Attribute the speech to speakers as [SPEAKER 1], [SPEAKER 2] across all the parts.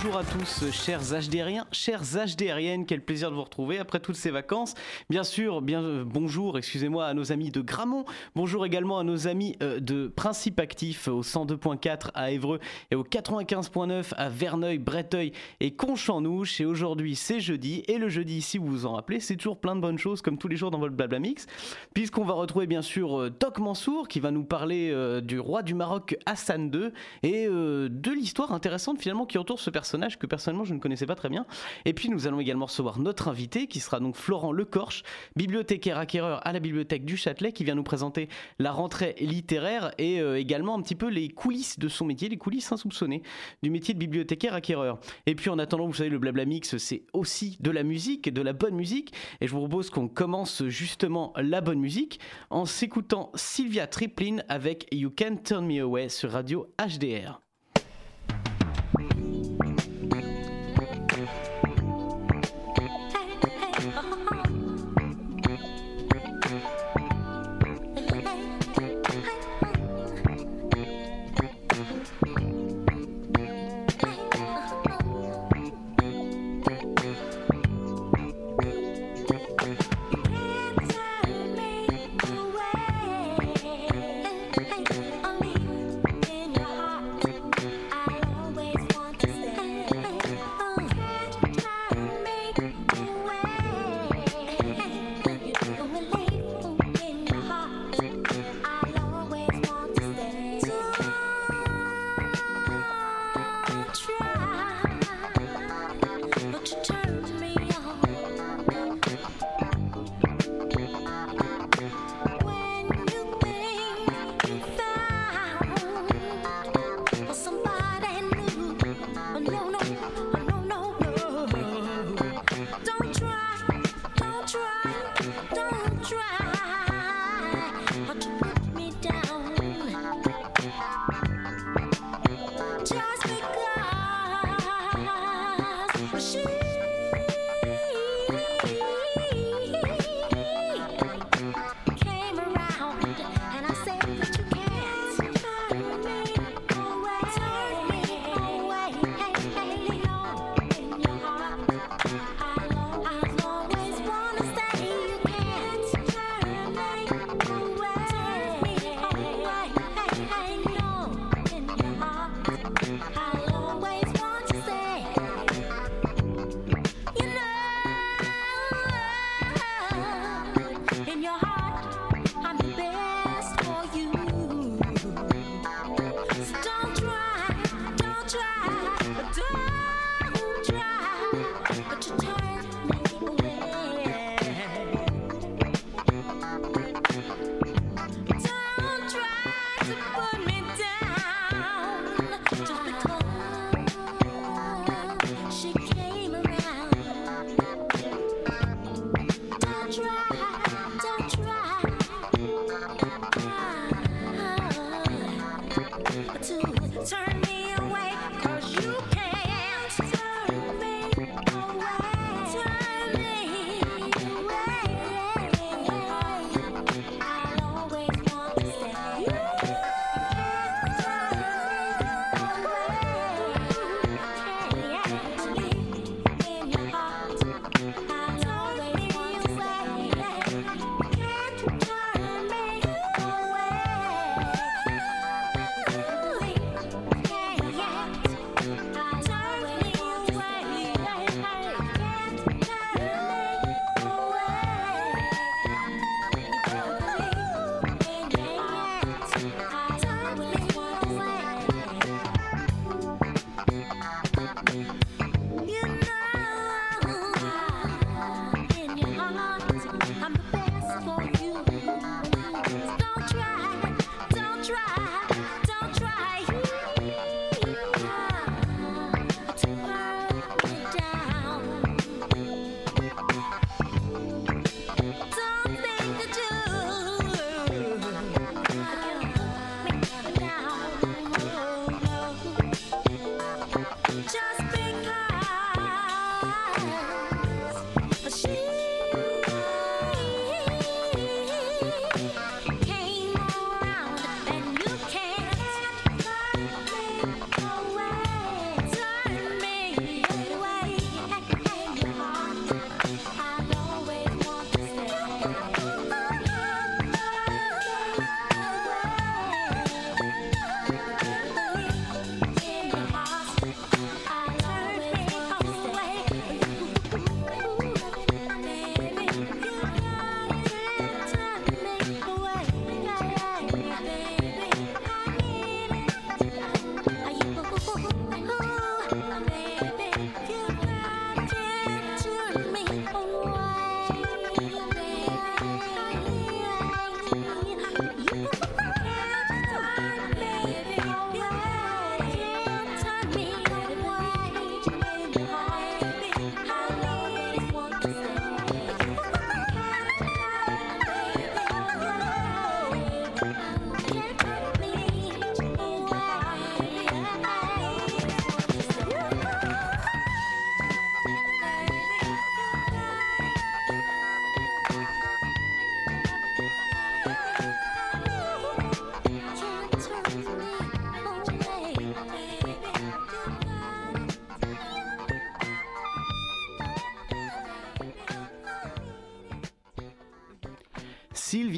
[SPEAKER 1] bonjour à tous, chers HDRiens, chères HDRiennes, quel plaisir de vous retrouver après toutes ces vacances. Bien sûr, bonjour, excusez-moi, à nos amis de Gramont, bonjour également à nos amis de Principe Actif au 102.4 à Évreux et au 95.9 à Verneuil, Breteuil et Conche-en-Ouche. Et aujourd'hui, c'est jeudi, et le jeudi, si vous vous en rappelez, c'est toujours plein de bonnes choses comme tous les jours dans votre Blabla Mix, puisqu'on va retrouver bien sûr Toc Mansour qui va nous parler du roi du Maroc Hassan II et de l'histoire intéressante finalement qui entoure ce personnage que personnellement je ne connaissais pas très bien. Et puis nous allons également recevoir notre invité qui sera donc Florent Lecorche, bibliothécaire acquéreur à la bibliothèque du Châtelet, qui vient nous présenter la rentrée littéraire et également un petit peu les coulisses de son métier, les coulisses insoupçonnées du métier de bibliothécaire acquéreur. Et puis en attendant, vous savez, le Blabla Mix, c'est aussi de la musique, de la bonne musique, et je vous propose qu'on commence justement la bonne musique en s'écoutant Sylvia Triplin avec You Can't Turn Me Away sur Radio HDR.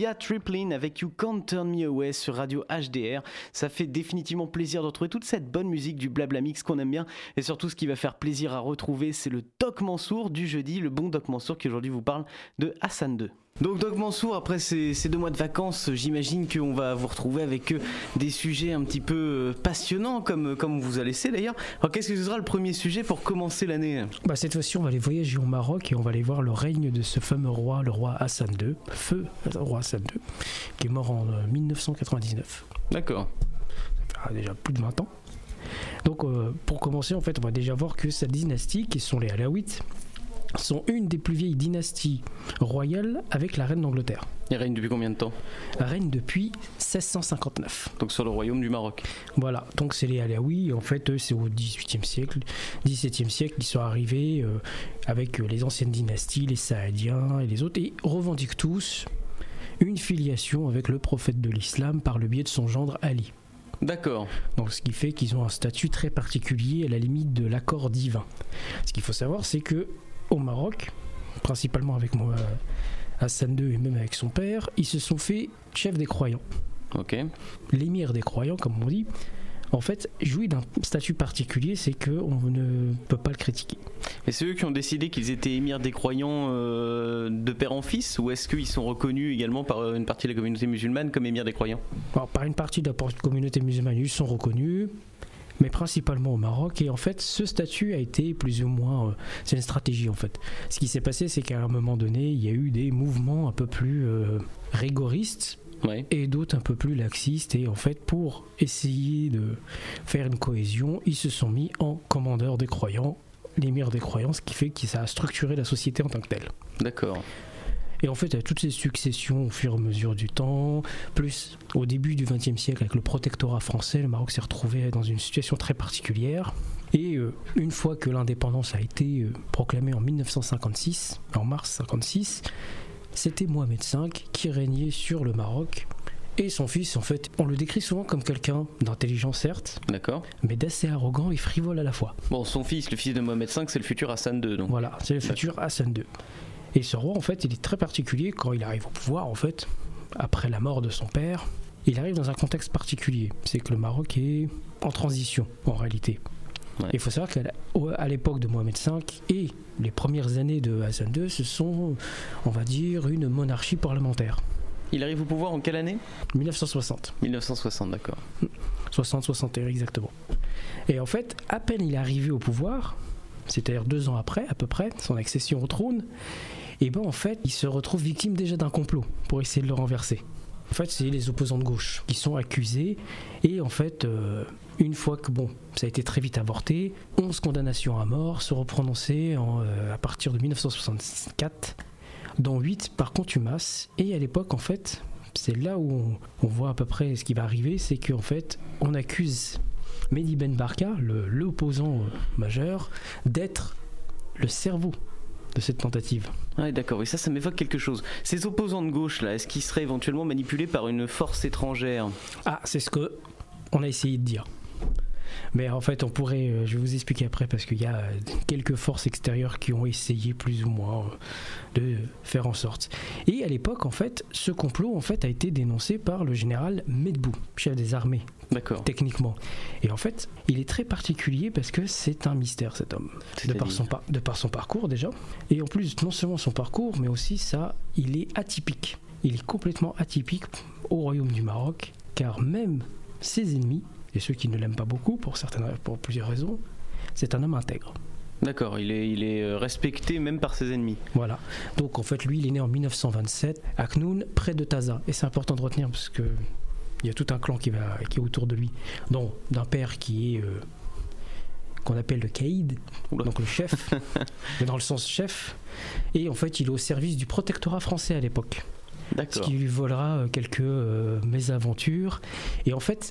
[SPEAKER 1] Sia Triplin avec You Can't Turn Me Away sur Radio HDR. Ça fait définitivement plaisir de retrouver toute cette bonne musique du Blabla Mix qu'on aime bien. Et surtout, ce qui va faire plaisir à retrouver, c'est le Doc Mansour du jeudi, le bon Doc Mansour qui aujourd'hui vous parle de Hassan II. Donc Doc Mansour, après ces 2 mois de vacances, j'imagine qu'on va vous retrouver avec des sujets un petit peu passionnants, comme on vous a laissé d'ailleurs. Alors qu'est-ce que ce sera le premier sujet pour commencer l'année ?
[SPEAKER 2] Cette fois-ci, on va aller voyager au Maroc et on va aller voir le règne de ce fameux roi, le roi Hassan II, feu roi Hassan II, qui est mort en 1999.
[SPEAKER 1] D'accord.
[SPEAKER 2] Ça fait déjà plus de 20 ans. Donc pour commencer, en fait, on va déjà voir que sa dynastie, qui sont les Alaouites, sont une des plus vieilles dynasties royales avec la reine d'Angleterre.
[SPEAKER 1] Il règne depuis combien de temps ?
[SPEAKER 2] Elle règne depuis 1659.
[SPEAKER 1] Donc sur le royaume du Maroc.
[SPEAKER 2] Voilà, donc c'est les Alaouis, en fait eux, c'est au XVIIIe siècle, XVIIe siècle, ils sont arrivés avec les anciennes dynasties, les Saadiens et les autres, et revendiquent tous une filiation avec le prophète de l'islam par le biais de son gendre Ali.
[SPEAKER 1] D'accord.
[SPEAKER 2] Donc ce qui fait qu'ils ont un statut très particulier à la limite de l'accord divin. Ce qu'il faut savoir, c'est que au Maroc, principalement avec Hassan II et même avec son père, ils se sont fait chefs des croyants.
[SPEAKER 1] Ok.
[SPEAKER 2] L'émir des croyants, comme on dit, en fait, jouit d'un statut particulier, c'est qu'on ne peut pas le critiquer.
[SPEAKER 1] Et c'est eux qui ont décidé qu'ils étaient émirs des croyants de père en fils, ou est-ce qu'ils sont reconnus également par une partie de la communauté musulmane comme émirs des croyants ?
[SPEAKER 2] Alors, par une partie de la communauté musulmane, ils sont reconnus, mais principalement au Maroc. Et en fait, ce statut a été plus ou moins... c'est une stratégie, en fait. Ce qui s'est passé, c'est qu'à un moment donné, il y a eu des mouvements un peu plus rigoristes, ouais, et d'autres un peu plus laxistes. Et en fait, pour essayer de faire une cohésion, ils se sont mis en commandeur des croyants, l'émir des croyants, ce qui fait que ça a structuré la société en tant que telle.
[SPEAKER 1] D'accord.
[SPEAKER 2] Et en fait, il y a toutes ces successions au fur et à mesure du temps, plus au début du XXe siècle, avec le protectorat français, le Maroc s'est retrouvé dans une situation très particulière. Et une fois que l'indépendance a été proclamée en 1956, en mars 1956, c'était Mohamed V qui régnait sur le Maroc. Et son fils, en fait, on le décrit souvent comme quelqu'un d'intelligent, certes,
[SPEAKER 1] d'accord,
[SPEAKER 2] mais d'assez arrogant et frivole à la fois.
[SPEAKER 1] Bon, son fils, le fils de Mohamed V, c'est le futur Hassan II, donc.
[SPEAKER 2] Voilà, c'est le futur Hassan II. Et ce roi, en fait, il est très particulier quand il arrive au pouvoir, en fait, après la mort de son père. Il arrive dans un contexte particulier. C'est que le Maroc est en transition, en réalité. Ouais. Il faut savoir qu'à l'époque de Mohamed V et les premières années de Hassan II, ce sont, on va dire, une monarchie parlementaire.
[SPEAKER 1] Il arrive au pouvoir en quelle année ?
[SPEAKER 2] 1960.
[SPEAKER 1] 1960, d'accord.
[SPEAKER 2] 60-61 exactement. Et en fait, à peine il est arrivé au pouvoir, c'est-à-dire 2 ans après, à peu près, son accession au trône, et en fait, il se retrouve victime déjà d'un complot pour essayer de le renverser. En fait, c'est les opposants de gauche qui sont accusés, et en fait, une fois que, ça a été très vite avorté, 11 condamnations à mort seront prononcées à partir de 1964, dont 8 par contumace, et à l'époque, en fait, c'est là où on voit à peu près ce qui va arriver, c'est qu'en fait, on accuse Mehdi Ben Barka, l'opposant majeur, d'être le cerveau de cette tentative.
[SPEAKER 1] Ouais, d'accord, oui, ça m'évoque quelque chose. Ces opposants de gauche, là, est-ce qu'ils seraient éventuellement manipulés par une force étrangère ?
[SPEAKER 2] Ah, c'est ce qu'on a essayé de dire. Mais en fait, on pourrait, je vais vous expliquer après, parce qu'il y a quelques forces extérieures qui ont essayé plus ou moins de faire en sorte. Et à l'époque, en fait, ce complot en fait, a été dénoncé par le général Medbou, chef des armées.
[SPEAKER 1] D'accord.
[SPEAKER 2] Techniquement. Et en fait, il est très particulier parce que c'est un mystère, cet homme. De par son parcours déjà. Et en plus, non seulement son parcours, mais aussi il est atypique. Il est complètement atypique au royaume du Maroc, car même ses ennemis, et ceux qui ne l'aiment pas beaucoup pour plusieurs raisons, c'est un homme intègre.
[SPEAKER 1] D'accord, il est respecté même par ses ennemis.
[SPEAKER 2] Voilà. Donc en fait, lui, il est né en 1927 à Knoun, près de Taza. Et c'est important de retenir parce que il y a tout un clan qui est autour de lui, dont d'un père qui est qu'on appelle le caïd, donc le chef, mais dans le sens chef. Et en fait, il est au service du protectorat français à l'époque.
[SPEAKER 1] D'accord.
[SPEAKER 2] Ce qui lui volera quelques mésaventures. Et en fait,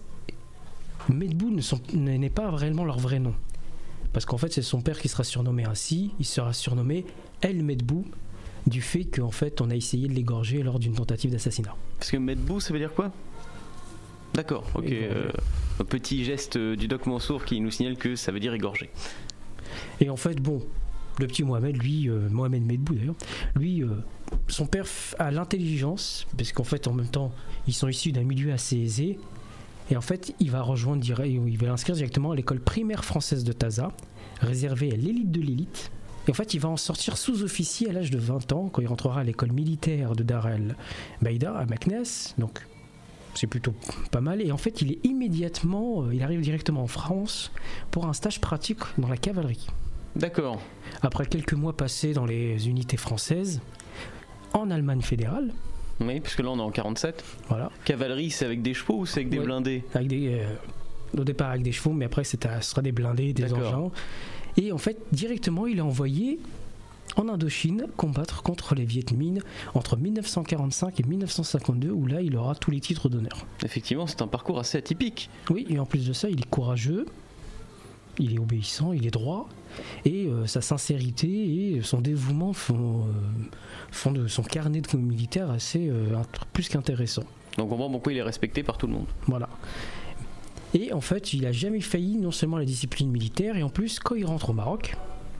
[SPEAKER 2] Medbou n'est pas vraiment leur vrai nom. Parce qu'en fait, c'est son père qui sera surnommé ainsi. Il sera surnommé El Medbou, du fait qu'en fait, on a essayé de l'égorger lors d'une tentative d'assassinat.
[SPEAKER 1] Parce que Medbou, ça veut dire quoi ? D'accord, ok. Un petit geste du Doc Mansour qui nous signale que ça veut dire égorger.
[SPEAKER 2] Et en fait, Le petit Mohamed, lui, Mohamed Medbou d'ailleurs, lui, son père a l'intelligence, parce qu'en fait, en même temps, ils sont issus d'un milieu assez aisé. Et en fait, il va l'inscrire directement à l'école primaire française de Taza, réservée à l'élite de l'élite. Et en fait, il va en sortir sous-officier à l'âge de 20 ans, quand il rentrera à l'école militaire de Dar el Baïda, à Meknès. Donc, c'est plutôt pas mal. Et en fait, il arrive directement en France pour un stage pratique dans la cavalerie.
[SPEAKER 1] D'accord.
[SPEAKER 2] Après quelques mois passés dans les unités françaises, en Allemagne fédérale.
[SPEAKER 1] Oui, puisque là on est en 47.
[SPEAKER 2] Voilà.
[SPEAKER 1] Cavalerie, c'est avec des chevaux ou c'est avec des blindés?
[SPEAKER 2] Au départ avec des chevaux, mais après ce sera des blindés, des engins. Et en fait, directement, il est envoyé en Indochine combattre contre les Viet Minh entre 1945 et 1952, où là il aura tous les titres d'honneur.
[SPEAKER 1] Effectivement, c'est un parcours assez atypique.
[SPEAKER 2] Oui, et en plus de ça, il est courageux, il est obéissant, il est droit, et sa sincérité et son dévouement font de son carnet de militaire assez plus qu'intéressant.
[SPEAKER 1] Donc on comprend pourquoi il est respecté par tout le monde.
[SPEAKER 2] Voilà. Et en fait, il a jamais failli non seulement la discipline militaire, et en plus, quand il rentre au Maroc,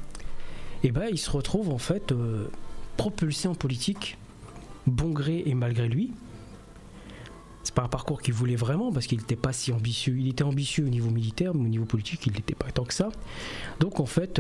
[SPEAKER 2] il se retrouve en fait propulsé en politique, bon gré et malgré lui. C'est pas un parcours qu'il voulait vraiment, parce qu'il n'était pas si ambitieux. Il était ambitieux au niveau militaire, mais au niveau politique, il n'était pas tant que ça. Donc en fait,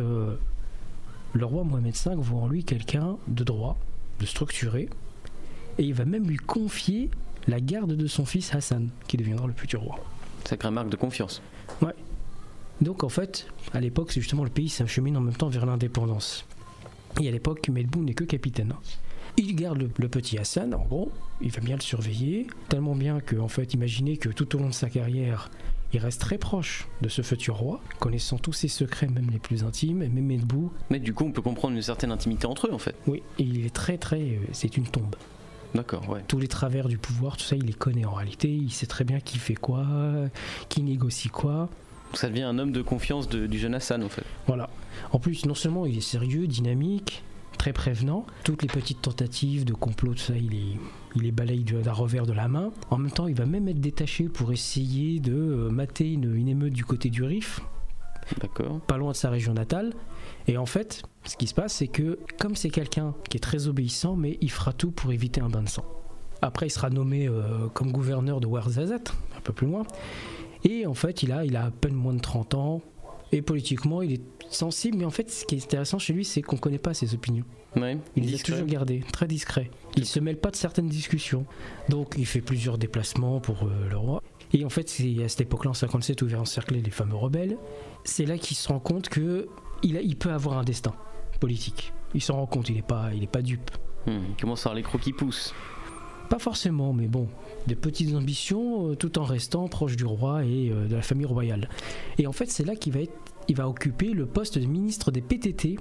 [SPEAKER 2] le roi Mohamed V voit en lui quelqu'un de droit, de structuré, et il va même lui confier la garde de son fils Hassan, qui deviendra le futur roi.
[SPEAKER 1] Sacrée marque de confiance.
[SPEAKER 2] Ouais. Donc en fait, à l'époque, c'est justement le pays s'achemine en même temps vers l'indépendance. Et à l'époque, Medbou n'est que capitaine. Il garde le petit Hassan, en gros, il va bien le surveiller, tellement bien que, en fait, imaginez que tout au long de sa carrière, il reste très proche de ce futur roi, connaissant tous ses secrets, même les plus intimes, et même Medbou.
[SPEAKER 1] Mais du coup, on peut comprendre une certaine intimité entre eux, en fait.
[SPEAKER 2] Oui, et il est très, c'est une tombe.
[SPEAKER 1] D'accord, ouais.
[SPEAKER 2] Tous les travers du pouvoir, tout ça, il les connaît en réalité. Il sait très bien qui fait quoi, qui négocie quoi.
[SPEAKER 1] Ça devient un homme de confiance du jeune Hassan, en fait.
[SPEAKER 2] Voilà. En plus, non seulement il est sérieux, dynamique, très prévenant. Toutes les petites tentatives de complot, tout ça, il les balaye d'un revers de la main. En même temps, il va même être détaché pour essayer de mater une émeute du côté du Rif.
[SPEAKER 1] D'accord.
[SPEAKER 2] Pas loin de sa région natale. Et en fait, ce qui se passe, c'est que comme c'est quelqu'un qui est très obéissant, mais il fera tout pour éviter un bain de sang. Après, il sera nommé comme gouverneur de Ouarzazate, un peu plus loin. Et en fait, il a à peine moins de 30 ans. Et politiquement, il est sensible. Mais en fait, ce qui est intéressant chez lui, c'est qu'on ne connaît pas ses opinions.
[SPEAKER 1] Ouais,
[SPEAKER 2] il les a toujours gardées, très discret. Il ne se mêle pas de certaines discussions. Donc, il fait plusieurs déplacements pour le roi. Et en fait, c'est à cette époque-là, en 57, où il va encercler les fameux rebelles. C'est là qu'il se rend compte qu'il peut avoir un destin politique. Il s'en rend compte, il n'est pas dupe.
[SPEAKER 1] Il commence à avoir les crocs qui poussent.
[SPEAKER 2] Pas forcément, mais bon, des petites ambitions, tout en restant proche du roi et de la famille royale. Et en fait, c'est là qu'il va occuper le poste de ministre des PTT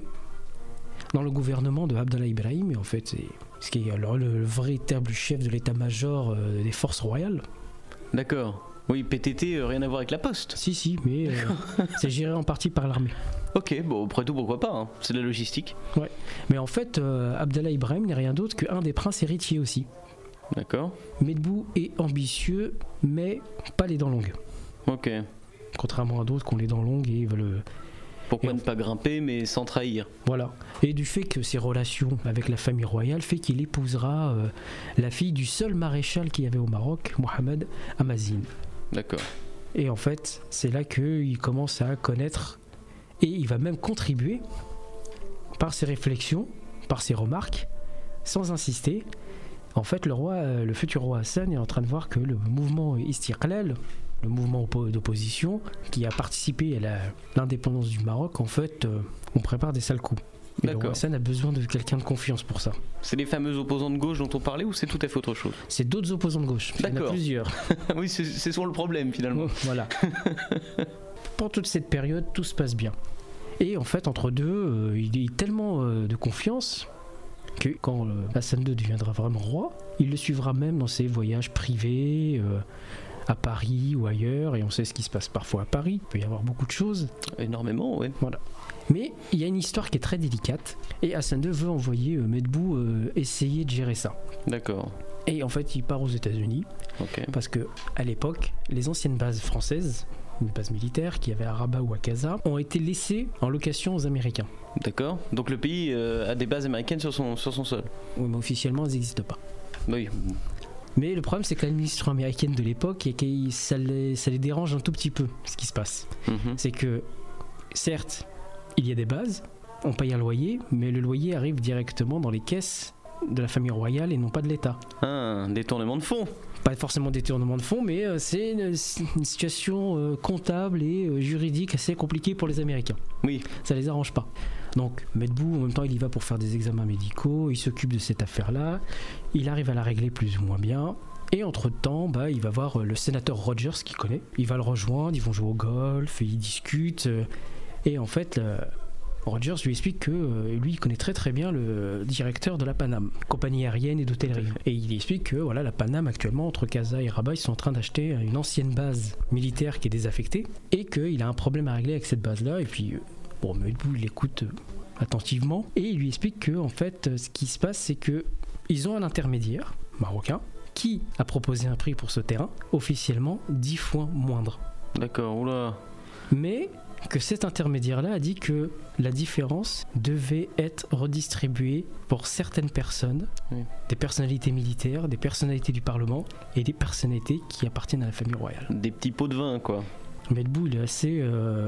[SPEAKER 2] dans le gouvernement de Abdallah Ibrahim. Et en fait, c'est ce qui est alors le véritable chef de l'état-major des forces royales.
[SPEAKER 1] D'accord. Oui, PTT, rien à voir avec la poste.
[SPEAKER 2] Si, mais c'est géré en partie par l'armée.
[SPEAKER 1] Ok, bon, après tout, pourquoi pas, hein. C'est de la logistique.
[SPEAKER 2] Ouais, mais en fait, Abdallah Ibrahim n'est rien d'autre qu'un des princes héritiers aussi.
[SPEAKER 1] D'accord.
[SPEAKER 2] Medbou est ambitieux, mais pas les dents longues.
[SPEAKER 1] Ok.
[SPEAKER 2] Contrairement à d'autres qui ont les dents longues et veulent...
[SPEAKER 1] Pourquoi ne pas grimper, mais sans trahir? Voilà.
[SPEAKER 2] Et du fait que ses relations avec la famille royale fait qu'il épousera la fille du seul maréchal qu'il y avait au Maroc, Mohamed Amazine.
[SPEAKER 1] D'accord.
[SPEAKER 2] Et en fait, c'est là qu'il commence à connaître, et il va même contribuer, par ses réflexions, par ses remarques, sans insister. En fait, le futur roi Hassan est en train de voir que le mouvement Istiqlal, le mouvement d'opposition, qui a participé à l'indépendance du Maroc, en fait, on prépare des sales coups. Et le roi Hassan a besoin de quelqu'un de confiance pour ça.
[SPEAKER 1] C'est les fameux opposants de gauche dont on parlait ou c'est tout à fait autre chose?
[SPEAKER 2] C'est d'autres opposants de gauche.
[SPEAKER 1] D'accord.
[SPEAKER 2] Il y en a plusieurs.
[SPEAKER 1] Oui, c'est sur le problème finalement.
[SPEAKER 2] Voilà. Pendant toute cette période, tout se passe bien. Et en fait, entre deux, il est tellement de confiance que quand Hassan II deviendra vraiment roi, il le suivra même dans ses voyages privés à Paris ou ailleurs, et on sait ce qui se passe parfois à Paris, il peut y avoir beaucoup de choses.
[SPEAKER 1] Énormément, oui.
[SPEAKER 2] Voilà. Mais il y a une histoire qui est très délicate, et Hassan II veut envoyer Medbou essayer de gérer ça.
[SPEAKER 1] D'accord.
[SPEAKER 2] Et en fait, il part aux États-Unis, parce que à l'époque, les anciennes bases françaises une base militaire qu'il y avait à Rabat ou à Casa, ont été laissées en location aux Américains.
[SPEAKER 1] D'accord. Donc le pays a des bases américaines sur son sol.
[SPEAKER 2] Oui, mais officiellement, elles n'existent pas.
[SPEAKER 1] Oui.
[SPEAKER 2] Mais le problème, c'est que l'administration américaine de l'époque, ça les dérange un tout petit peu, ce qui se passe. C'est que, certes, il y a des bases, on paye un loyer, mais le loyer arrive directement dans les caisses de la famille royale et non pas de l'État.
[SPEAKER 1] Un détournement de fonds.
[SPEAKER 2] Pas forcément détournement de fonds, mais c'est une situation comptable et juridique assez compliquée pour les Américains.
[SPEAKER 1] Oui.
[SPEAKER 2] Ça les arrange pas. Donc, Medbou, en même temps, il y va pour faire des examens médicaux, il s'occupe de cette affaire-là, il arrive à la régler plus ou moins bien, et entre-temps, il va voir le sénateur Rogers qu'il connaît, il va le rejoindre, ils vont jouer au golf, ils discutent, et en fait, Rogers lui explique que lui, il connaît très très bien le directeur de la Panam, compagnie aérienne et d'hôtellerie. Et il explique que voilà, la Panam, actuellement, entre Casa et Rabat, ils sont en train d'acheter une ancienne base militaire qui est désaffectée, et qu'il a un problème à régler avec cette base-là, et puis... Medbou, il écoute attentivement et il lui explique que en fait, ce qui se passe, c'est que ils ont un intermédiaire marocain qui a proposé un prix pour ce terrain officiellement 10 fois moindre.
[SPEAKER 1] D'accord, oula.
[SPEAKER 2] Mais que cet intermédiaire-là a dit que la différence devait être redistribuée pour certaines personnes, des personnalités militaires, des personnalités du Parlement et des personnalités qui appartiennent à la famille royale.
[SPEAKER 1] Des petits pots de vin, quoi.
[SPEAKER 2] Medbou, il est assez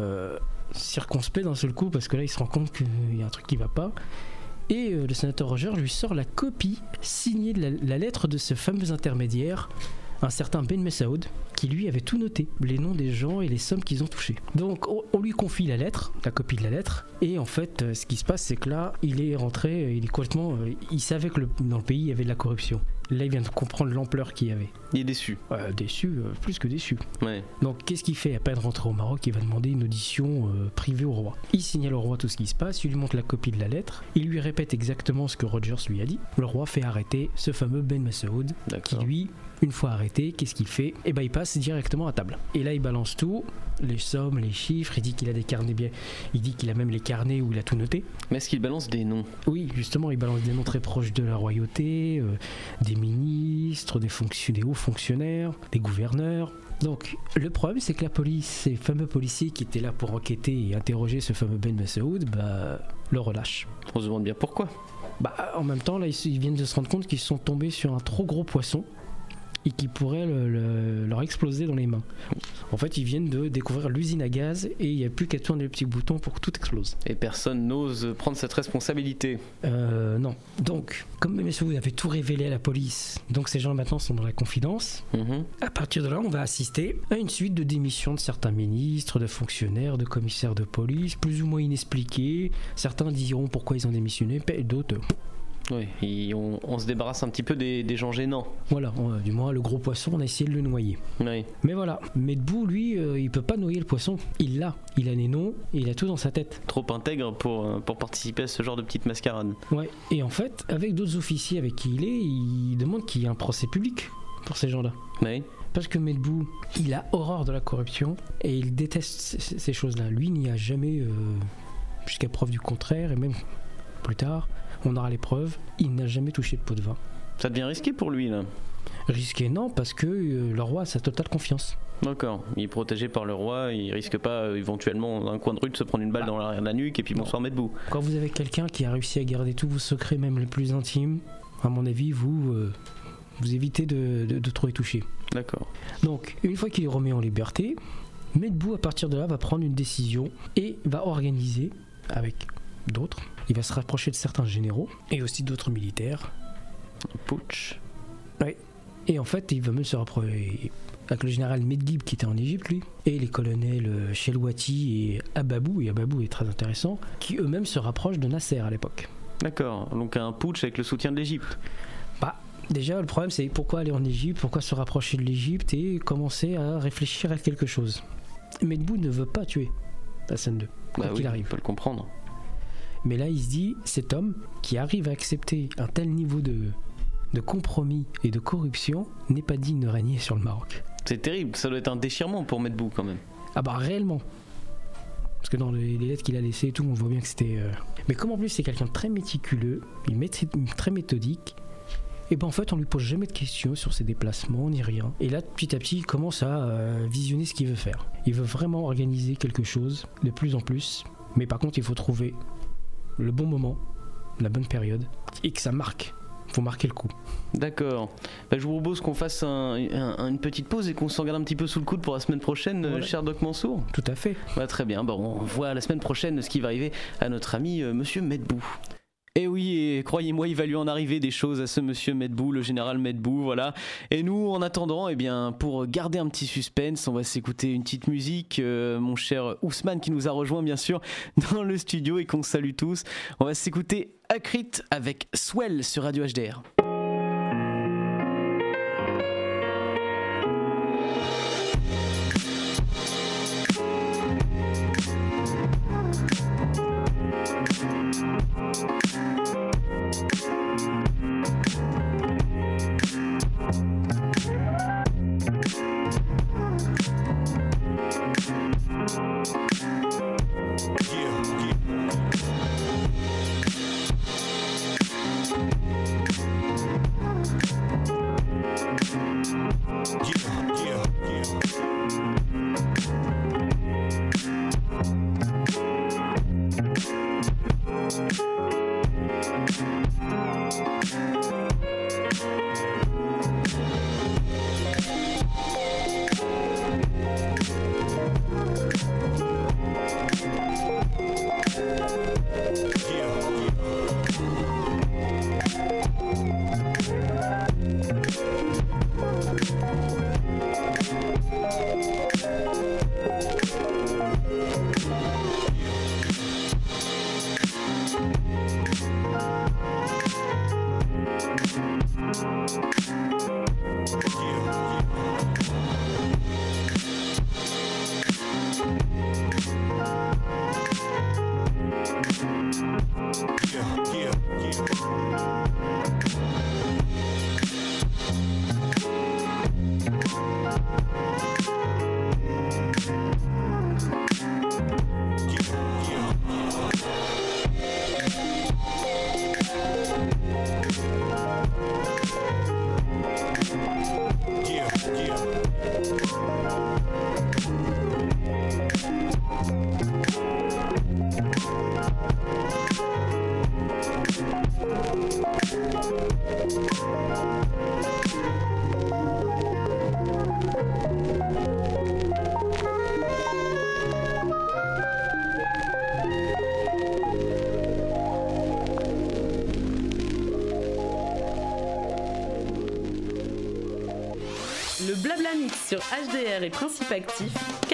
[SPEAKER 2] circonspect d'un seul coup parce que là il se rend compte qu'il y a un truc qui va pas et le sénateur Rogers lui sort la copie signée de la lettre de ce fameux intermédiaire, un certain Ben Messaoud, qui lui avait tout noté, les noms des gens et les sommes qu'ils ont touchés. Donc on lui confie la copie de la lettre, et en fait ce qui se passe, c'est que là il est rentré, il est complètement, il savait que dans le pays il y avait de la corruption. Là il vient de comprendre l'ampleur qu'il y avait.
[SPEAKER 1] Il est déçu.
[SPEAKER 2] Plus que déçu.
[SPEAKER 1] Ouais.
[SPEAKER 2] Donc qu'est-ce qu'il fait? À peine rentré au Maroc, il va demander une audition privée au roi. Il signale au roi tout ce qui se passe, il lui montre la copie de la lettre, il lui répète exactement ce que Rogers lui a dit. Le roi fait arrêter ce fameux Ben Messaoud, qui lui, une fois arrêté, qu'est-ce qu'il fait? Il passe directement à table. Et là il balance tout, les sommes, les chiffres, il dit qu'il a des carnets bien, il dit qu'il a même les carnets où il a tout noté.
[SPEAKER 1] Mais est-ce qu'il balance des noms? Oui,
[SPEAKER 2] justement, il balance des noms très proches de la royauté, des ministres, des hauts fonctionnaires, des gouverneurs. Donc le problème, c'est que la police, ces fameux policiers qui étaient là pour enquêter et interroger ce fameux Ben Messaoud, le relâchent.
[SPEAKER 1] On se demande bien pourquoi.
[SPEAKER 2] En même temps, là, ils viennent de se rendre compte qu'ils sont tombés sur un trop gros poisson et qui pourrait leur exploser dans les mains. En fait, ils viennent de découvrir l'usine à gaz et il n'y a plus qu'à tourner le petit bouton pour que tout explose.
[SPEAKER 1] Et personne n'ose prendre cette responsabilité.
[SPEAKER 2] Non. Donc, comme Messaoud avait tout révélé à la police, donc ces gens maintenant sont dans la confidence, à partir de là, on va assister à une suite de démissions de certains ministres, de fonctionnaires, de commissaires de police, plus ou moins inexpliquées. Certains diront pourquoi ils ont démissionné, d'autres...
[SPEAKER 1] Oui, on se débarrasse un petit peu des gens gênants.
[SPEAKER 2] Voilà, du moins le gros poisson, on a essayé de le noyer.
[SPEAKER 1] Oui.
[SPEAKER 2] Mais voilà, Medbou, lui, il peut pas noyer le poisson. Il a les noms, il a tout dans sa tête.
[SPEAKER 1] Trop intègre pour participer à ce genre de petite mascarade.
[SPEAKER 2] Ouais, et en fait, avec d'autres officiers avec qui il demande qu'il y ait un procès public pour ces gens-là.
[SPEAKER 1] Oui.
[SPEAKER 2] Parce que Medbou, il a horreur de la corruption et il déteste ces choses-là. Lui, il n'y a jamais, jusqu'à preuve du contraire, et même plus tard, on aura les preuves, il n'a jamais touché de pot de vin.
[SPEAKER 1] Ça devient risqué pour lui, là?
[SPEAKER 2] Risqué, non, parce que le roi a sa totale confiance.
[SPEAKER 1] D'accord, il est protégé par le roi, il risque pas éventuellement dans un coin de rue de se prendre une balle dans l'arrière de la nuque et puis bonsoir Medbou.
[SPEAKER 2] Quand vous avez quelqu'un qui a réussi à garder tous vos secrets, même les plus intimes, à mon avis, vous évitez de trop y toucher.
[SPEAKER 1] D'accord.
[SPEAKER 2] Donc, une fois qu'il est remis en liberté, Medbou, à partir de là, va prendre une décision et va organiser avec d'autres. Il va se rapprocher de certains généraux et aussi d'autres militaires.
[SPEAKER 1] Un putsch.
[SPEAKER 2] Oui. Et en fait, il va même se rapprocher avec le général Medgib qui était en Égypte, lui, et les colonels Chelwati et Ababou est très intéressant, qui eux-mêmes se rapprochent de Nasser à l'époque.
[SPEAKER 1] D'accord, donc un putsch avec le soutien de l'Égypte.
[SPEAKER 2] Déjà, le problème, c'est pourquoi aller en Égypte, pourquoi se rapprocher de l'Égypte et commencer à réfléchir à quelque chose. Medbou ne veut pas tuer Hassan II, quoi qu'il arrive.
[SPEAKER 1] On peut le comprendre.
[SPEAKER 2] Mais là, il se dit, cet homme qui arrive à accepter un tel niveau de compromis et de corruption n'est pas digne de régner sur le Maroc.
[SPEAKER 1] C'est terrible, ça doit être un déchirement pour Medbou quand même.
[SPEAKER 2] Réellement. Parce que dans les lettres qu'il a laissées et tout, on voit bien que c'était... Mais comme en plus c'est quelqu'un de très méticuleux, très méthodique, et ben en fait on lui pose jamais de questions sur ses déplacements ni rien. Et là petit à petit il commence à visionner ce qu'il veut faire. Il veut vraiment organiser quelque chose de plus en plus, mais par contre il faut trouver le bon moment, la bonne période, et que ça marque. Faut marquer le coup.
[SPEAKER 1] D'accord. Je vous propose qu'on fasse une petite pause et qu'on s'en garde un petit peu sous le coude pour la semaine prochaine, cher Doc Mansour.
[SPEAKER 2] Tout à fait.
[SPEAKER 1] Très bien. On voit la semaine prochaine ce qui va arriver à notre ami Monsieur Medbou. Et oui, et croyez-moi, il va lui en arriver des choses à ce monsieur Medbou, le général Medbou, voilà. Et nous, en attendant, pour garder un petit suspense, on va s'écouter une petite musique. Mon cher Ousmane qui nous a rejoint, bien sûr, dans le studio et qu'on salue tous. On va s'écouter Akrit avec Swell sur Radio HDR.
[SPEAKER 3] Le Blabla Mix sur HDR et Principe Actif,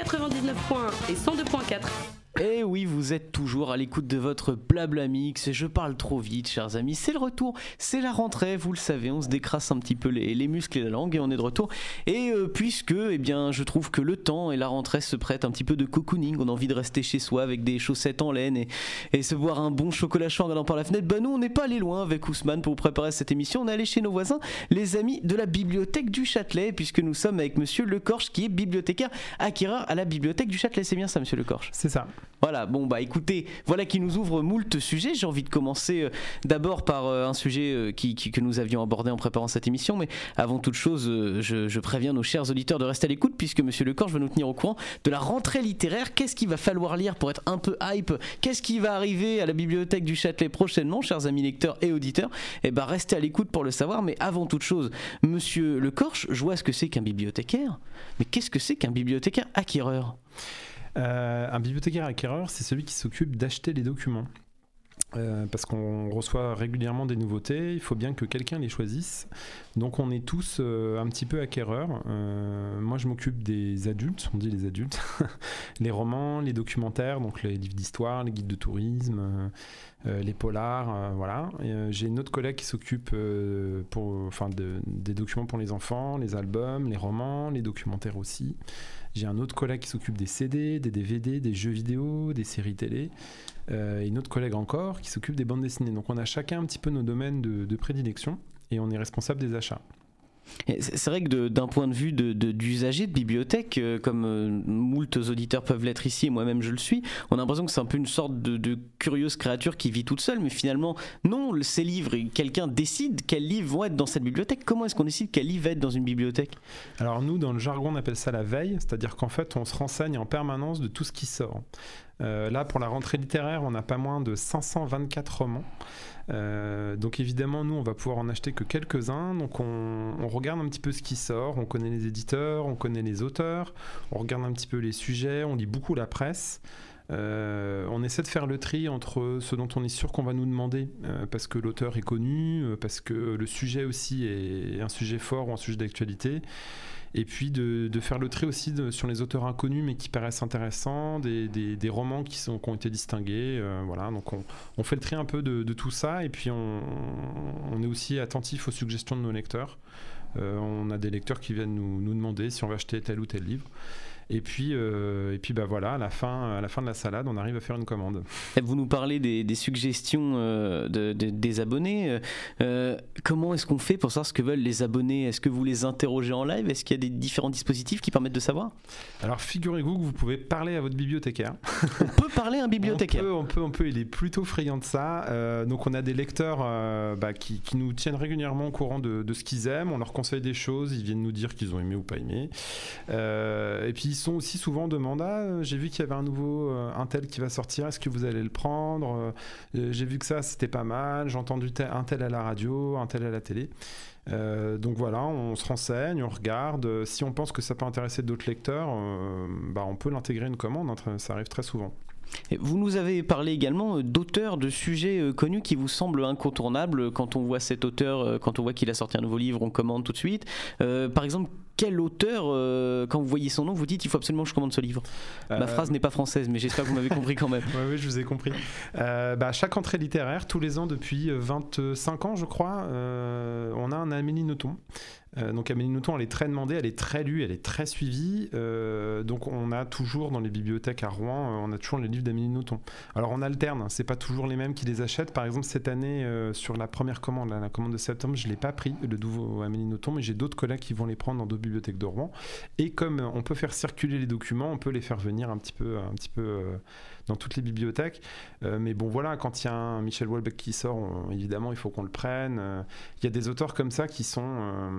[SPEAKER 3] 99.1 et 102.4.
[SPEAKER 1] Et oui, vous êtes toujours à l'écoute de votre Blabla Mix et je parle trop vite, chers amis. C'est le retour, c'est la rentrée, vous le savez, on se décrasse un petit peu les muscles et la langue et on est de retour. Et puisque, je trouve que le temps et la rentrée se prêtent un petit peu de cocooning, on a envie de rester chez soi avec des chaussettes en laine et se boire un bon chocolat chaud en regardant par la fenêtre. Nous, on n'est pas allé loin avec Ousmane pour préparer cette émission. On est allé chez nos voisins, les amis de la bibliothèque du Châtelet, puisque nous sommes avec monsieur Lecorche qui est bibliothécaire acquéreur à la bibliothèque du Châtelet. C'est bien ça, monsieur Lecorche ?
[SPEAKER 4] C'est ça.
[SPEAKER 1] Voilà, écoutez, voilà qui nous ouvre moult sujets. J'ai envie de commencer d'abord par un sujet que nous avions abordé en préparant cette émission, mais avant toute chose, je préviens nos chers auditeurs de rester à l'écoute puisque monsieur Lecorche va nous tenir au courant de la rentrée littéraire. Qu'est-ce qu'il va falloir lire pour être un peu hype ? Qu'est-ce qui va arriver à la bibliothèque du Châtelet prochainement, chers amis lecteurs et auditeurs ? Restez à l'écoute pour le savoir, mais avant toute chose, monsieur Lecorche, je vois ce que c'est qu'un bibliothécaire, mais qu'est-ce que c'est qu'un bibliothécaire acquéreur ?
[SPEAKER 4] Un bibliothécaire acquéreur, c'est celui qui s'occupe d'acheter les documents. Parce qu'on reçoit régulièrement des nouveautés, il faut bien que quelqu'un les choisisse. Donc on est tous un petit peu acquéreurs. Moi je m'occupe des adultes, on dit les adultes, les romans, les documentaires, donc les livres d'histoire, les guides de tourisme, les polars, voilà. J'ai une autre collègue qui s'occupe des documents pour les enfants, les albums, les romans, les documentaires aussi. J'ai un autre collègue qui s'occupe des CD, des DVD, des jeux vidéo, des séries télé. Et une autre collègue encore qui s'occupe des bandes dessinées. Donc on a chacun un petit peu nos domaines de prédilection et on est responsable des achats.
[SPEAKER 1] C'est vrai que d'un point de vue d'usager de bibliothèque, comme moult auditeurs peuvent l'être ici, et moi-même je le suis, on a l'impression que c'est un peu une sorte de curieuse créature qui vit toute seule, mais finalement, non, ces livres, quelqu'un décide quels livres vont être dans cette bibliothèque. Comment est-ce qu'on décide quel livre va être dans une bibliothèque ?
[SPEAKER 4] Alors nous, dans le jargon, on appelle ça la veille, c'est-à-dire qu'en fait, on se renseigne en permanence de tout ce qui sort. Là, pour la rentrée littéraire, on n'a pas moins de 524 romans. Donc évidemment, nous, on va pouvoir en acheter que quelques-uns. Donc on regarde un petit peu ce qui sort, on connaît les éditeurs, on connaît les auteurs, on regarde un petit peu les sujets, on lit beaucoup la presse. On essaie de faire le tri entre ce dont on est sûr qu'on va nous demander parce que l'auteur est connu, parce que le sujet aussi est un sujet fort ou un sujet d'actualité, et puis de faire le tri aussi sur les auteurs inconnus mais qui paraissent intéressants, des romans qui ont été distingués, voilà. Donc on fait le tri un peu de tout ça, et puis on est aussi attentif aux suggestions de nos lecteurs. On a des lecteurs qui viennent nous demander si on va acheter tel ou tel livre. Et puis bah voilà, à la fin de la salade, on arrive à faire une commande.
[SPEAKER 1] Vous nous parlez des suggestions des abonnés. Comment est-ce qu'on fait pour savoir ce que veulent les abonnés ? Est-ce que vous les interrogez en live ? Est-ce qu'il y a des différents dispositifs qui permettent de savoir ?
[SPEAKER 4] Alors figurez-vous que vous pouvez parler à votre bibliothécaire.
[SPEAKER 1] On peut parler à un bibliothécaire.
[SPEAKER 4] On peut, il est plutôt friand de ça. Donc on a des lecteurs qui nous tiennent régulièrement au courant de ce qu'ils aiment. On leur conseille des choses, ils viennent nous dire qu'ils ont aimé ou pas aimé. Et puis ils sont aussi souvent en demande, j'ai vu qu'il y avait un nouveau un tel qui va sortir, est-ce que vous allez le prendre ? J'ai vu que ça c'était pas mal, j'ai entendu un tel à la radio, un tel à la télé. Donc voilà, on se renseigne, on regarde. Si on pense que ça peut intéresser d'autres lecteurs, on peut l'intégrer à une commande, ça arrive très souvent.
[SPEAKER 1] Et vous nous avez parlé également d'auteurs, de sujets connus qui vous semblent incontournables. Quand on voit cet auteur, quand on voit qu'il a sorti un nouveau livre, on commande tout de suite. Par exemple, quel auteur, quand vous voyez son nom, vous dites il faut absolument que je commande ce livre ? Ma phrase n'est pas française, mais j'espère que vous m'avez compris quand même.
[SPEAKER 4] Oui, je vous ai compris. Chaque entrée littéraire, tous les ans depuis 25 ans, je crois, on a un Amélie Nothomb. Donc Amélie Nothomb, elle est très demandée, elle est très lue, elle est très suivie. Donc on a toujours dans les bibliothèques à Rouen, on a toujours les livres d'Amélie Nothomb. Alors on alterne, c'est pas toujours les mêmes qui les achètent. Par exemple cette année, sur la première commande, la commande de septembre, je l'ai pas pris, le nouveau Amélie Nothomb, mais j'ai d'autres collègues qui vont les prendre dans d'autres bibliothèques de Rouen. Et comme on peut faire circuler les documents, on peut les faire venir un petit peu dans toutes les bibliothèques. Mais bon voilà, quand il y a un Michel Houellebecq qui sort, évidemment il faut qu'on le prenne. Il y a des auteurs comme ça qui sont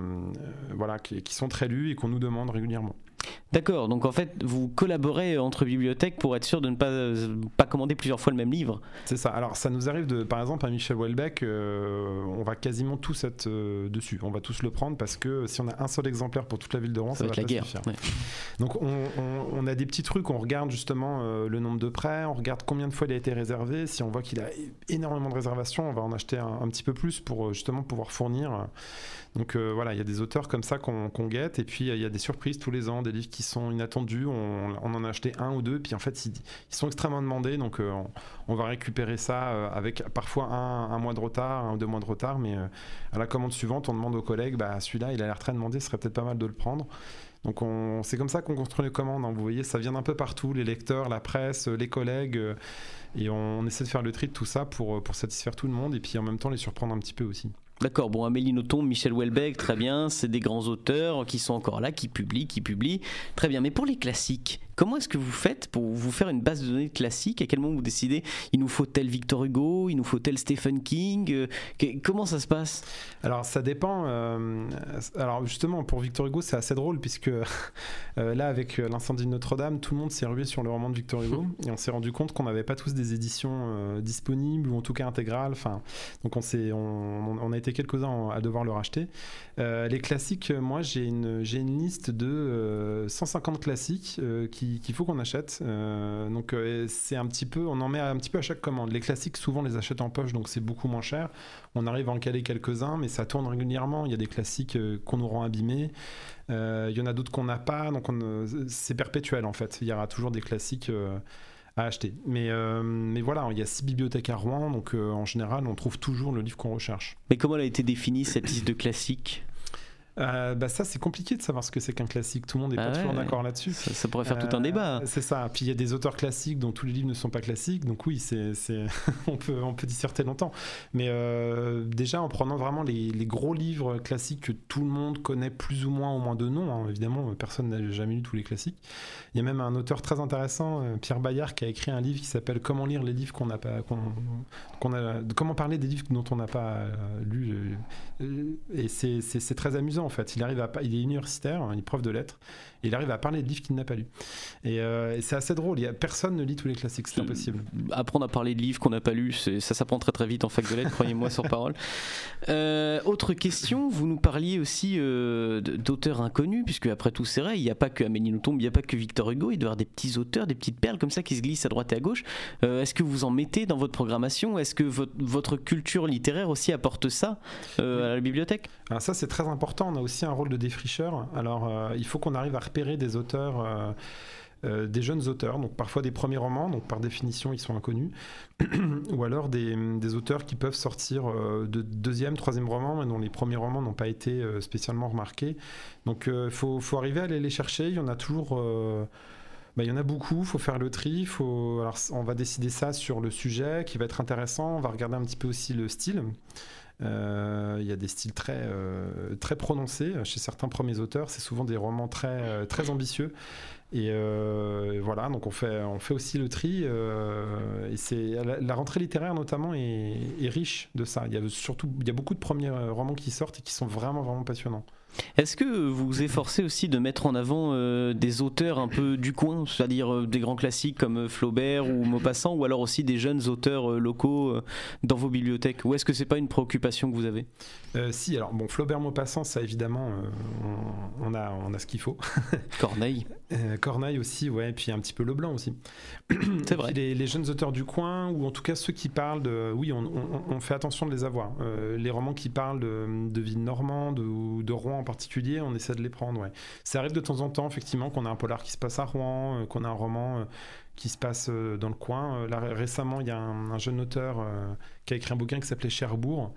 [SPEAKER 4] qui sont très lus et qu'on nous demande régulièrement.
[SPEAKER 1] D'accord, donc en fait vous collaborez entre bibliothèques pour être sûr de ne pas commander plusieurs fois le même livre.
[SPEAKER 4] C'est ça, alors ça nous arrive par exemple à Michel Houellebecq, on va quasiment tous être dessus, on va tous le prendre parce que si on a un seul exemplaire pour toute la ville de Rouen, ça va pas suffire. Ouais. Donc on a des petits trucs, on regarde justement le nombre de prêts, on regarde combien de fois il a été réservé, si on voit qu'il a énormément de réservations, on va en acheter un petit peu plus pour justement pouvoir fournir. Donc voilà, il y a des auteurs comme ça qu'on guette, et puis il y a des surprises tous les ans, des livres qui sont inattendus, on en a acheté un ou deux, puis en fait ils sont extrêmement demandés, donc on va récupérer ça avec parfois un mois de retard, 1 ou 2 mois de retard, mais à la commande suivante on demande aux collègues, celui-là il a l'air très demandé, ce serait peut-être pas mal de le prendre. Donc c'est comme ça qu'on construit les commandes, hein. Vous voyez, ça vient d'un peu partout, les lecteurs, la presse, les collègues, et on essaie de faire le tri de tout ça pour satisfaire tout le monde, et puis en même temps les surprendre un petit peu aussi.
[SPEAKER 1] D'accord, bon, Amélie Nothomb, Michel Houellebecq, très bien, c'est des grands auteurs qui sont encore là, qui publient, très bien. Mais pour les classiques, comment est-ce que vous faites pour vous faire une base de données de classiques ? À quel moment vous décidez, il nous faut tel Victor Hugo, il nous faut tel Stephen King, comment ça se passe ?
[SPEAKER 4] Alors ça dépend, alors justement pour Victor Hugo c'est assez drôle puisque là avec l'incendie de Notre-Dame, tout le monde s'est rué sur le roman de Victor Hugo et on s'est rendu compte qu'on n'avait pas tous des éditions disponibles ou en tout cas intégrales, donc on a été quelques-uns à devoir le racheter. Les classiques, moi j'ai une liste de 150 classiques qu'il faut qu'on achète, donc c'est un petit peu, on en met un petit peu à chaque commande. Les classiques souvent on les achète en poche, donc c'est beaucoup moins cher, on arrive à en caler quelques-uns, mais ça tourne régulièrement. Il y a des classiques qu'on nous rend abîmés, il y en a d'autres qu'on n'a pas, donc c'est perpétuel en fait, il y aura toujours des classiques à acheter. Mais voilà, il y a 6 bibliothèques à Rouen, donc en général, on trouve toujours le livre qu'on recherche.
[SPEAKER 1] Mais comment elle a été définie, cette liste de classiques ?
[SPEAKER 4] Ça c'est compliqué de savoir ce que c'est qu'un classique, tout le monde n'est pas toujours d'accord là-dessus.
[SPEAKER 1] Ça pourrait faire tout un débat.
[SPEAKER 4] C'est ça, puis il y a des auteurs classiques dont tous les livres ne sont pas classiques, donc oui, on peut disserter longtemps, mais déjà en prenant vraiment les gros livres classiques que tout le monde connaît plus ou moins au moins de nom, hein. Évidemment personne n'a jamais lu tous les classiques. Il y a même un auteur très intéressant, Pierre Bayard, qui a écrit un livre qui s'appelle Comment lire les livres comment parler des livres dont on n'a pas lu, et c'est très amusant en fait. Il est universitaire, il est prof de lettres, et il arrive à parler de livres qu'il n'a pas lus. Et c'est assez drôle. Personne ne lit tous les classiques, c'est impossible.
[SPEAKER 1] Apprendre à parler de livres qu'on n'a pas lus, ça s'apprend très très vite en fac de lettres, croyez-moi sur parole. Autre question, vous nous parliez aussi d'auteurs inconnus, puisque après tout c'est vrai, il n'y a pas que Amélie Nothomb, il n'y a pas que Victor Hugo, il doit y avoir des petits auteurs, des petites perles comme ça qui se glissent à droite et à gauche. Est-ce que vous en mettez dans votre programmation ? Est-ce que votre culture littéraire aussi apporte ça à la bibliothèque ?
[SPEAKER 4] Alors ça c'est très important, on a aussi un rôle de défricheur. Alors il faut qu'on arrive à repérer des auteurs, des jeunes auteurs, donc parfois des premiers romans, donc par définition ils sont inconnus, ou alors des auteurs qui peuvent sortir de deuxième, troisième romans, mais dont les premiers romans n'ont pas été spécialement remarqués. Donc faut arriver à aller les chercher, il y en a toujours... il y en a beaucoup, il faut faire le tri, alors, on va décider ça sur le sujet qui va être intéressant, on va regarder un petit peu aussi le style. Il y a des styles très, très prononcés chez certains premiers auteurs, c'est souvent des romans très, très ambitieux. Et voilà, donc on fait aussi le tri, et la rentrée littéraire notamment est riche de ça. Il y a beaucoup de premiers romans qui sortent et qui sont vraiment, vraiment passionnants.
[SPEAKER 1] Est-ce que vous vous efforcez aussi de mettre en avant des auteurs un peu du coin, c'est-à-dire des grands classiques comme Flaubert ou Maupassant, ou alors aussi des jeunes auteurs locaux dans vos bibliothèques ? Ou est-ce que c'est pas une préoccupation que vous avez ?
[SPEAKER 4] Si, alors bon, Flaubert, Maupassant, ça évidemment, on a ce qu'il faut.
[SPEAKER 1] Corneille.
[SPEAKER 4] Corneille aussi, ouais, et puis un petit peu Leblanc aussi.
[SPEAKER 1] C'est vrai.
[SPEAKER 4] Les jeunes auteurs du coin, ou en tout cas ceux qui parlent de... Oui, on fait attention de les avoir. Les romans qui parlent de vie normande ou de Rouen en particulier, on essaie de les prendre, ouais. Ça arrive de temps en temps, effectivement, qu'on a un polar qui se passe à Rouen, qu'on a un roman qui se passe dans le coin. Là, récemment, il y a un jeune auteur qui a écrit un bouquin qui s'appelait Cherbourg.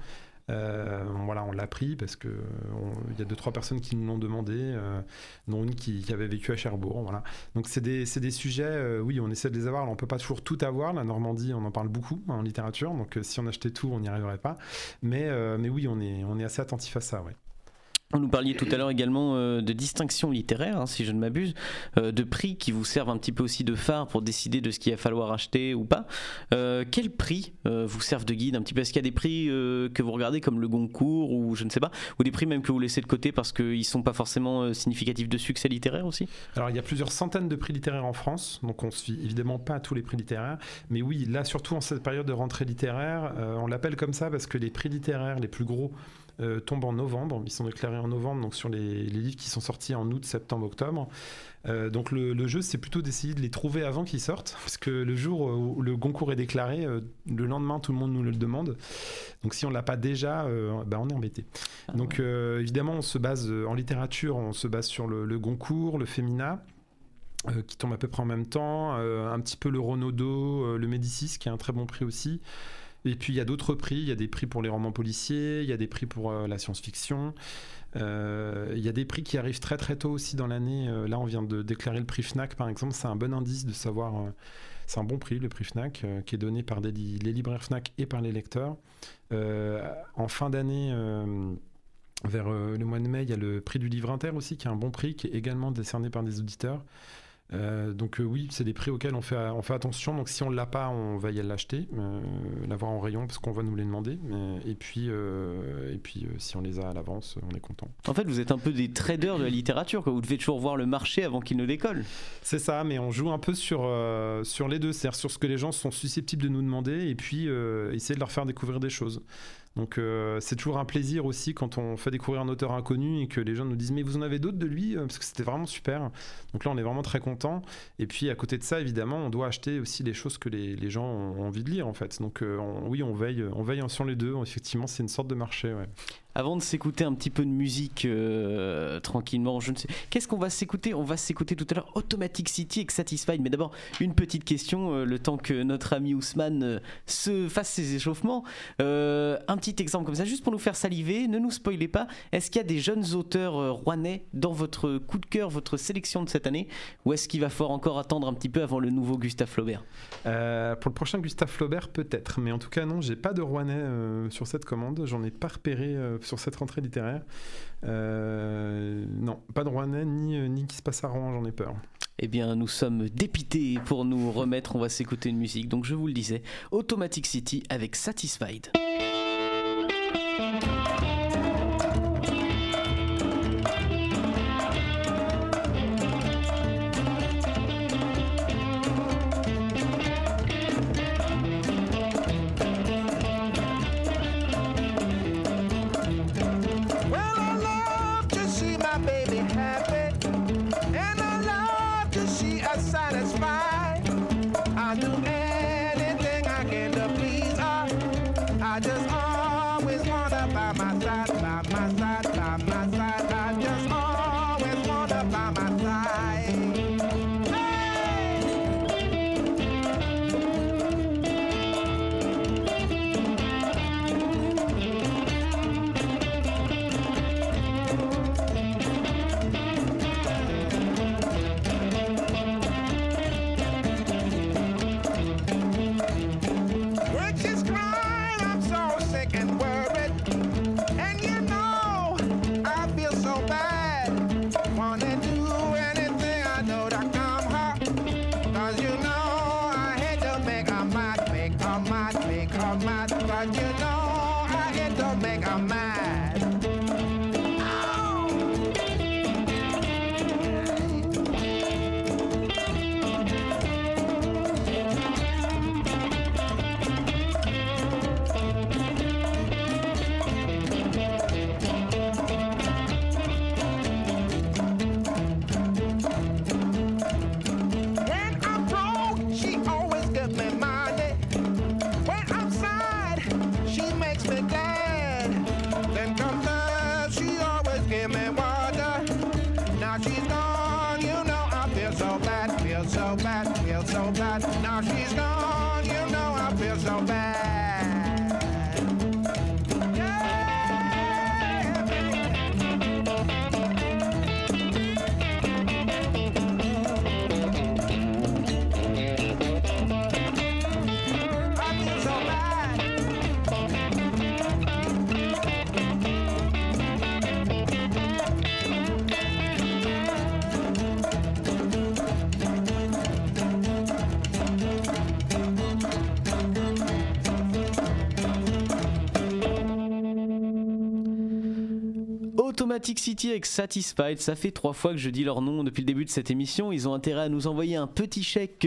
[SPEAKER 4] Voilà, on l'a pris parce que il y a 2-3 personnes qui nous l'ont demandé, dont une qui avait vécu à Cherbourg. Voilà. Donc c'est des sujets, oui, on essaie de les avoir. Alors, on peut pas toujours tout avoir. La Normandie, on en parle beaucoup en littérature. Donc si on achetait tout, on n'y arriverait pas. Mais oui, on est assez attentif à ça, ouais.
[SPEAKER 1] Vous nous parliez tout à l'heure également de distinctions littéraires, hein, si je ne m'abuse, de prix qui vous servent un petit peu aussi de phare pour décider de ce qu'il va falloir acheter ou pas. Quels prix vous servent de guide un petit peu ? Est-ce qu'il y a des prix que vous regardez comme le Goncourt ou je ne sais pas, ou des prix même que vous laissez de côté parce qu'ils ne sont pas forcément significatifs de succès littéraire aussi ?
[SPEAKER 4] Alors il y a plusieurs centaines de prix littéraires en France, donc on ne se fie évidemment pas à tous les prix littéraires, mais oui, là surtout en cette période de rentrée littéraire, on l'appelle comme ça parce que les prix littéraires les plus gros tombent en novembre, ils sont déclarés en novembre, donc sur les livres qui sont sortis en août, septembre, octobre. Donc le jeu, c'est plutôt d'essayer de les trouver avant qu'ils sortent, parce que le jour où le Goncourt est déclaré, le lendemain, tout le monde nous le demande. Donc si on ne l'a pas déjà, on est embêté. Donc évidemment, on se base en littérature, on se base sur le Goncourt, le Femina, qui tombe à peu près en même temps, un petit peu le Renaudot, le Médicis, qui a un très bon prix aussi. Et puis il y a d'autres prix, il y a des prix pour les romans policiers, il y a des prix pour la science-fiction, il y a des prix qui arrivent très très tôt aussi dans l'année. Là on vient de déclarer le prix Fnac par exemple, c'est un bon indice de savoir, c'est un bon prix le prix Fnac qui est donné par les libraires Fnac et par les lecteurs. En fin d'année, vers le mois de mai, il y a le prix du livre inter aussi qui est un bon prix, qui est également décerné par des auditeurs. Donc oui, c'est des prix auxquels on fait attention. Donc si on ne l'a pas, on va y aller l'acheter, l'avoir en rayon parce qu'on va nous les demander. Et puis si on les a à l'avance, on est content.
[SPEAKER 1] En fait, vous êtes un peu des traders de la littérature, quoi. Vous devez toujours voir le marché avant qu'il ne décolle.
[SPEAKER 4] C'est ça, mais on joue un peu sur les deux, c'est-à-dire sur ce que les gens sont susceptibles de nous demander et puis essayer de leur faire découvrir des choses. Donc c'est toujours un plaisir aussi quand on fait découvrir un auteur inconnu et que les gens nous disent mais vous en avez d'autres de lui parce que c'était vraiment super. Donc là on est vraiment très content. Et puis à côté de ça évidemment on doit acheter aussi les choses que les gens ont envie de lire en fait. Donc oui on veille sur les deux. Effectivement c'est une sorte de marché. Ouais.
[SPEAKER 1] avant de s'écouter un petit peu de musique tranquillement, je ne sais. Qu'est-ce qu'on va s'écouter ? On va s'écouter tout à l'heure Automatic City avec Satisfied. Mais d'abord, une petite question, le temps que notre ami Ousmane se fasse ses échauffements. Un petit exemple comme ça, juste pour nous faire saliver, ne nous spoilez pas. Est-ce qu'il y a des jeunes auteurs rouennais dans votre coup de cœur, votre sélection de cette année ? Ou est-ce qu'il va falloir encore attendre un petit peu avant le nouveau Gustave Flaubert ?
[SPEAKER 4] Pour le prochain Gustave Flaubert, peut-être. Mais en tout cas, non, j'ai pas de rouennais sur cette commande. J'en ai pas repéré sur cette rentrée littéraire. Non, pas de rouennais ni qui se passe à Rouen, j'en ai peur.
[SPEAKER 1] Eh bien, nous sommes dépités pour nous remettre. On va s'écouter une musique. Donc, je vous le disais, Automatic City avec Satisfied. Automatic City avec Satisfied, ça fait 3 fois que je dis leur nom depuis le début de cette émission. Ils ont intérêt à nous envoyer un petit chèque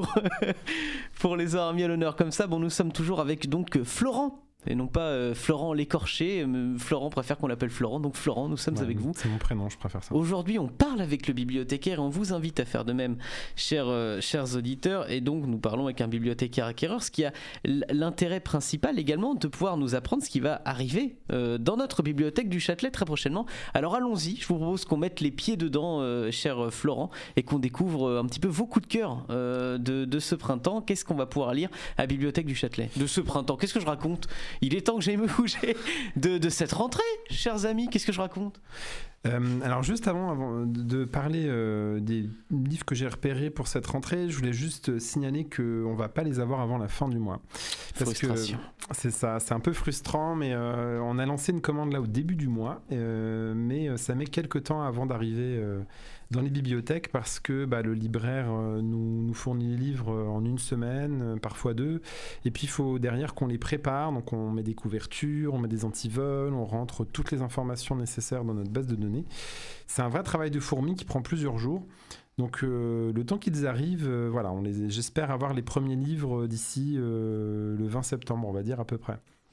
[SPEAKER 1] pour les avoir mis à l'honneur comme ça. Bon, nous sommes toujours avec donc Florent. Et non pas Florent l'écorché. Florent préfère qu'on l'appelle Florent. Donc Florent, nous sommes avec vous.
[SPEAKER 4] C'est mon prénom, je préfère ça.
[SPEAKER 1] Aujourd'hui, on parle avec le bibliothécaire et on vous invite à faire de même, chers auditeurs. Et donc, nous parlons avec un bibliothécaire acquéreur, ce qui a l'intérêt principal également de pouvoir nous apprendre ce qui va arriver dans notre bibliothèque du Châtelet très prochainement. Alors allons-y, je vous propose qu'on mette les pieds dedans, cher Florent, et qu'on découvre un petit peu vos coups de cœur de ce printemps. Qu'est-ce qu'on va pouvoir lire à la bibliothèque du Châtelet de ce printemps ? Qu'est-ce que je raconte ? Il est temps que j'aille me coucher de cette rentrée, chers amis. Qu'est-ce que je raconte ?
[SPEAKER 4] Alors juste avant de parler des livres que j'ai repérés pour cette rentrée, je voulais juste signaler qu'on ne va pas les avoir avant la fin du mois. Parce
[SPEAKER 1] Frustration.
[SPEAKER 4] Que c'est ça, c'est un peu frustrant, mais on a lancé une commande là au début du mois, mais ça met quelques temps avant d'arriver dans les bibliothèques parce que le libraire nous fournit les livres en une semaine, parfois 2, et puis il faut derrière qu'on les prépare, donc on met des couvertures, on met des antivols, on rentre toutes les informations nécessaires dans notre base de données. C'est un vrai travail de fourmi qui prend plusieurs jours. Donc le temps qu'ils arrivent, j'espère avoir les premiers livres d'ici le 20 septembre, on va dire à peu près.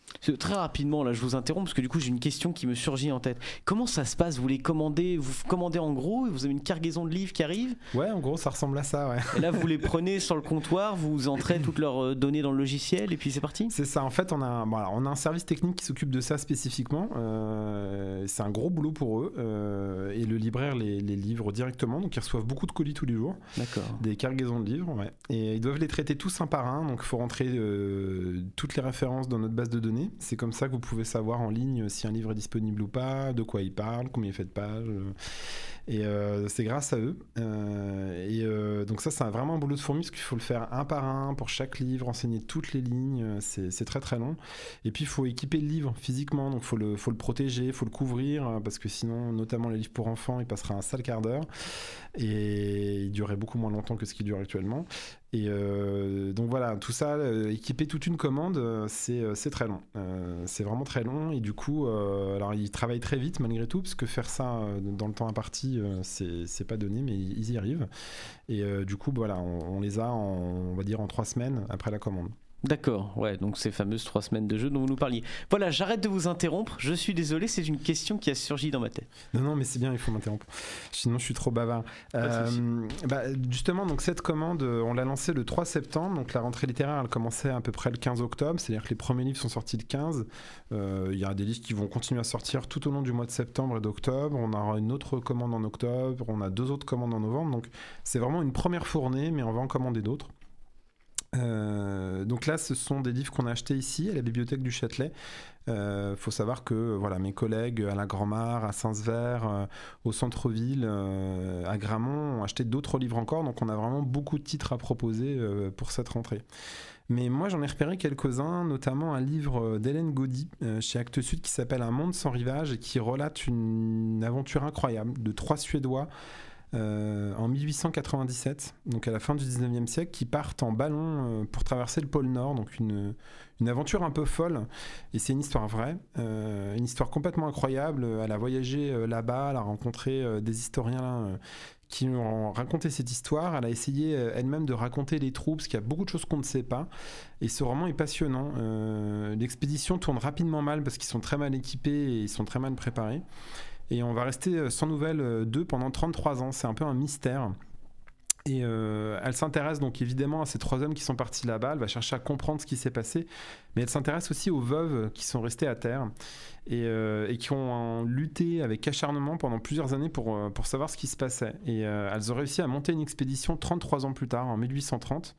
[SPEAKER 1] Très rapidement, là, je vous interromps parce que du coup, j'ai une question qui me surgit en tête. Comment ça se passe? Vous les commandez? Vous commandez en gros et vous avez une cargaison de livres qui arrive?
[SPEAKER 4] Ouais, en gros, ça ressemble à ça, ouais.
[SPEAKER 1] Et là, vous les prenez sur le comptoir, vous entrez toutes leurs données dans le logiciel et puis c'est parti?
[SPEAKER 4] C'est ça. En fait, on a un service technique qui s'occupe de ça spécifiquement. C'est un gros boulot pour eux. Et le libraire les livre directement. Donc, ils reçoivent beaucoup de colis tous les jours.
[SPEAKER 1] D'accord.
[SPEAKER 4] Des cargaisons de livres, ouais. Et ils doivent les traiter tous un par un. Donc, il faut rentrer toutes les références dans notre base de données. C'est comme ça que vous pouvez savoir en ligne si un livre est disponible ou pas, de quoi il parle, combien il fait de pages. Et c'est grâce à eux. Donc ça, c'est vraiment un boulot de fourmi parce qu'il faut le faire un par un pour chaque livre, enseigner toutes les lignes. C'est très très long. Et puis, il faut équiper le livre physiquement. Donc, il faut le protéger, il faut le couvrir parce que sinon, notamment les livres pour enfants, il passera un sale quart d'heure. Et il durerait beaucoup moins longtemps que ce qui dure actuellement. Et donc voilà, tout ça, équiper toute une commande, c'est très long. C'est vraiment très long. Et du coup, alors ils travaillent très vite malgré tout, parce que faire ça dans le temps imparti, c'est pas donné, mais ils y arrivent. Et du coup, voilà, on les a, on va dire, en 3 semaines après la commande.
[SPEAKER 1] D'accord, ouais, donc ces fameuses 3 semaines de jeu dont vous nous parliez. Voilà, j'arrête de vous interrompre, je suis désolé, c'est une question qui a surgi dans ma tête.
[SPEAKER 4] Non, mais c'est bien, il faut m'interrompre, sinon je suis trop bavard. Justement, donc cette commande, on l'a lancée le 3 septembre, donc la rentrée littéraire, elle commençait à peu près le 15 octobre, c'est-à-dire que les premiers livres sont sortis le 15, il y a des livres qui vont continuer à sortir tout au long du mois de septembre et d'octobre, on aura une autre commande en octobre, on a 2 autres commandes en novembre, donc c'est vraiment une première fournée, mais on va en commander d'autres. Donc là, ce sont des livres qu'on a achetés ici à la bibliothèque du Châtelet. Faut savoir que voilà, mes collègues à la Grand-Mare, à Saint-Sever, au centre-ville, à Gramont ont acheté d'autres livres encore. Donc on a vraiment beaucoup de titres à proposer pour cette rentrée. Mais moi, j'en ai repéré quelques-uns, notamment un livre d'Hélène Gaudy chez Actes Sud qui s'appelle Un monde sans rivage et qui relate une aventure incroyable de 3 Suédois en 1897, donc à la fin du 19e siècle, qui partent en ballon pour traverser le pôle Nord, donc une aventure un peu folle, et c'est une histoire vraie, une histoire complètement incroyable. Elle a voyagé là-bas, elle a rencontré des historiens qui lui ont raconté cette histoire, elle a essayé elle-même de raconter les trous, parce qu'il y a beaucoup de choses qu'on ne sait pas, et ce roman est passionnant. L'expédition tourne rapidement mal, parce qu'ils sont très mal équipés et ils sont très mal préparés. Et on va rester sans nouvelles d'eux pendant 33 ans. C'est un peu un mystère. Et elle s'intéresse donc évidemment à ces 3 hommes qui sont partis là-bas. Elle va chercher à comprendre ce qui s'est passé. Mais elle s'intéresse aussi aux veuves qui sont restées à terre et qui ont lutté avec acharnement pendant plusieurs années pour savoir ce qui se passait. Et elles ont réussi à monter une expédition 33 ans plus tard, en 1830.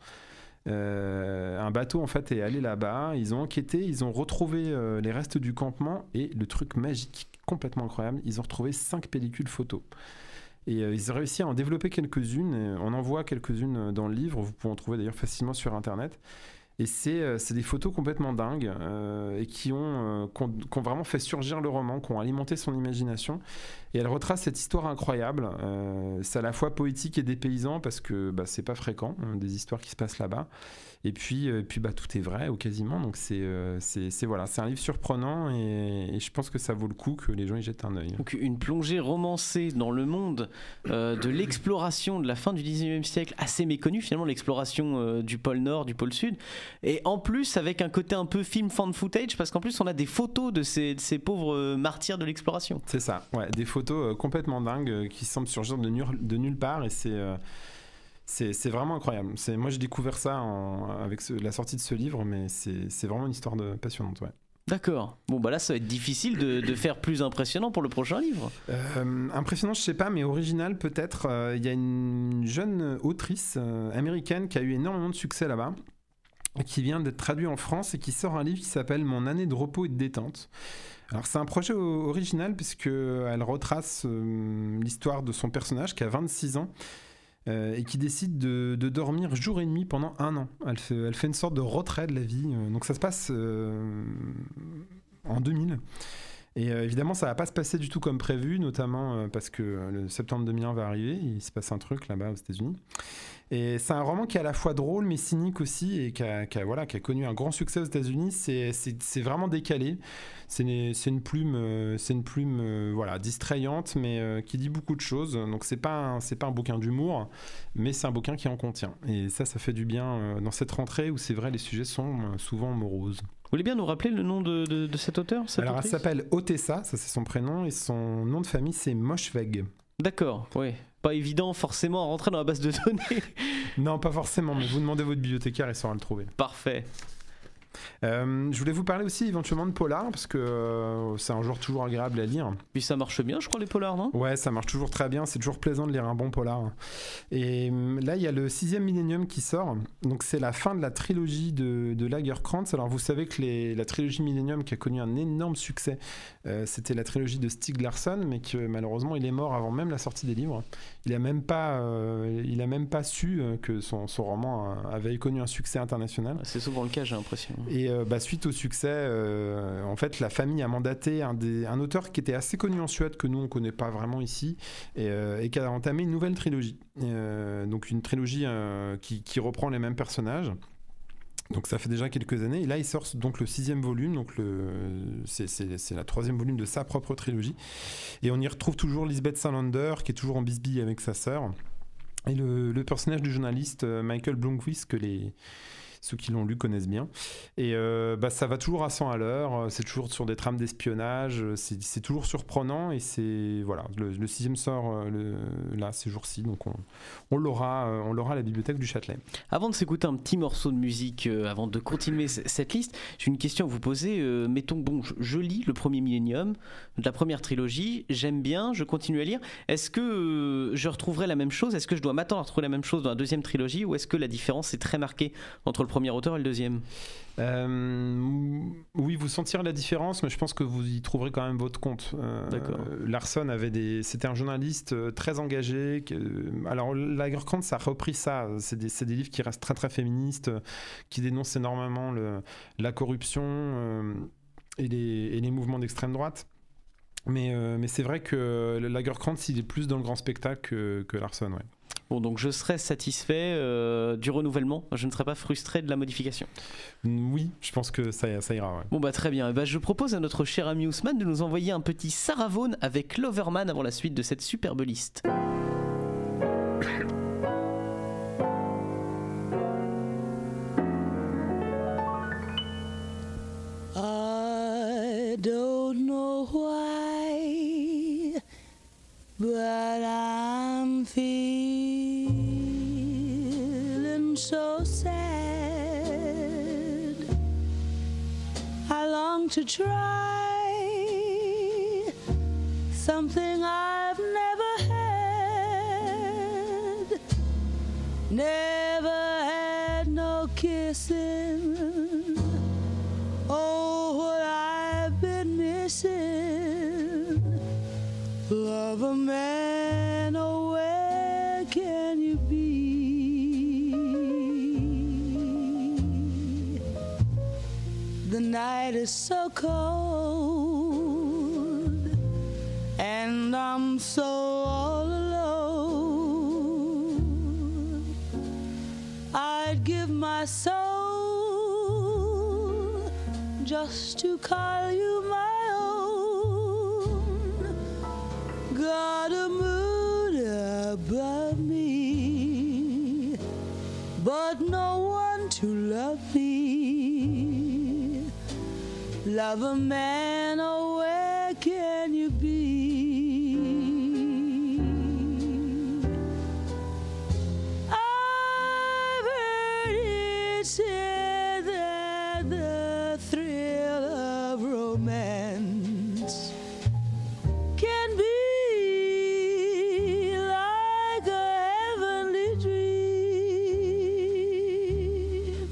[SPEAKER 4] Un bateau en fait est allé là-bas. Ils ont enquêté, ils ont retrouvé les restes du campement. Et le truc magique, complètement incroyable, ils ont retrouvé 5 pellicules photos. Et ils ont réussi à en développer quelques-unes. On en voit quelques-unes dans le livre. Vous pouvez en trouver d'ailleurs facilement sur Internet. Et c'est des photos complètement dingues et qui ont vraiment fait surgir le roman, qui ont alimenté son imagination. Et elle retrace cette histoire incroyable. C'est à la fois poétique et dépaysant parce que c'est pas fréquent, des histoires qui se passent là-bas. Et puis tout est vrai ou quasiment. Donc c'est un livre surprenant et je pense que ça vaut le coup que les gens y jettent un œil.
[SPEAKER 1] Donc une plongée romancée dans le monde de l'exploration de la fin du 19e siècle, assez méconnue finalement, l'exploration du pôle Nord, du pôle Sud. Et en plus avec un côté un peu film fan footage, parce qu'en plus on a des photos de ces pauvres martyrs de l'exploration.
[SPEAKER 4] C'est ça, ouais, des photos complètement dingues qui semblent surgir de nulle part et c'est vraiment incroyable. Moi j'ai découvert ça avec la sortie de ce livre, mais c'est vraiment une histoire passionnante, ouais.
[SPEAKER 1] D'accord. Bon là ça va être difficile de faire plus impressionnant pour le prochain livre.
[SPEAKER 4] Impressionnant je sais pas, mais original peut-être. Il y a une jeune autrice américaine qui a eu énormément de succès là-bas, qui vient d'être traduit en France et qui sort un livre qui s'appelle Mon année de repos et de détente. Alors c'est un projet original puisqu'elle retrace l'histoire de son personnage qui a 26 ans et qui décide de dormir jour et nuit pendant 1 an. Elle fait une sorte de retrait de la vie. Donc ça se passe en 2000. Et évidemment, ça va pas se passer du tout comme prévu, notamment parce que le septembre 2001 va arriver, il se passe un truc là-bas aux États-Unis. Et c'est un roman qui est à la fois drôle mais cynique aussi et qui a connu un grand succès aux États-Unis. C'est vraiment décalé. C'est une plume voilà, distrayante mais qui dit beaucoup de choses. Donc c'est pas un bouquin d'humour, mais c'est un bouquin qui en contient. Et ça fait du bien dans cette rentrée où c'est vrai les sujets sont souvent moroses.
[SPEAKER 1] Vous voulez bien nous rappeler le nom de cet auteur,
[SPEAKER 4] Alors elle s'appelle Otessa, ça c'est son prénom, et son nom de famille c'est Moshfegh.
[SPEAKER 1] D'accord, oui. Pas évident forcément à rentrer dans la base de données.
[SPEAKER 4] Non, pas forcément, mais vous demandez à votre bibliothécaire, il saura le trouver.
[SPEAKER 1] Parfait.
[SPEAKER 4] Je voulais vous parler aussi éventuellement de polar parce que c'est un genre toujours agréable à lire.
[SPEAKER 1] Puis ça marche bien, je crois, les polars, non ?
[SPEAKER 4] Ouais, ça marche toujours très bien, c'est toujours plaisant de lire un bon polar. Et là, il y a le 6e Millennium qui sort, donc c'est la fin de la trilogie de Lagerkrantz. Alors vous savez que la trilogie Millennium qui a connu un énorme succès, c'était la trilogie de Stieg Larsson, mais que malheureusement il est mort avant même la sortie des livres. Il a même pas su que son roman avait connu un succès international.
[SPEAKER 1] C'est souvent le cas, j'ai l'impression.
[SPEAKER 4] Et suite au succès, en fait, la famille a mandaté un auteur qui était assez connu en Suède, que nous on connaît pas vraiment ici, et qui a entamé une nouvelle trilogie. Donc une trilogie qui reprend les mêmes personnages. Donc ça fait déjà quelques années, et là il sort donc le 6e volume, donc c'est la 3e volume de sa propre trilogie, et on y retrouve toujours Lisbeth Salander qui est toujours en bisbille avec sa sœur, et le personnage du journaliste Michael Blomqvist que ceux qui l'ont lu connaissent bien. Et ça va toujours à 100 à l'heure, c'est toujours sur des trames d'espionnage, c'est toujours surprenant, et c'est voilà, le 6e sort là ces jours-ci, donc on l'aura à la bibliothèque du Châtelet.
[SPEAKER 1] Avant de s'écouter un petit morceau de musique, avant de continuer cette liste, j'ai une question à vous poser. Mettons, je lis le premier Millennium, de la première trilogie, j'aime bien, je continue à lire. Est-ce que je retrouverai la même chose ? Est-ce que je dois m'attendre à retrouver la même chose dans la deuxième trilogie, ou est-ce que la différence est très marquée entre le premier auteur et le deuxième ?
[SPEAKER 4] Oui, vous sentirez la différence, mais je pense que vous y trouverez quand même votre compte.
[SPEAKER 1] D'accord.
[SPEAKER 4] Larsson c'était un journaliste très engagé. Alors Lagerkrantz a repris ça. C'est des livres qui restent très très féministes, qui dénoncent énormément la corruption et les mouvements d'extrême droite. Mais c'est vrai que Lagerkrantz il est plus dans le grand spectacle que Larsson, ouais.
[SPEAKER 1] Bon, donc je serai satisfait du renouvellement, je ne serai pas frustré de la modification.
[SPEAKER 4] Oui, je pense que ça ira. Ouais.
[SPEAKER 1] Bon très bien, je propose à notre cher ami Ousmane de nous envoyer un petit Sarah Vaughan avec Loverman avant la suite de cette superbe liste.
[SPEAKER 5] I don't know why, but I'm feeling so sad. I long to try something I've never had. Never had no kissing. Oh, what I've been missing. Love a man, oh, where can you be? The night is so cold, and I'm so all alone. I'd give my soul just to call you my own. Got a moon above me, but no one to love me. Love a man, oh, where can you be? I've heard it said that the thrill of romance can be like a heavenly dream.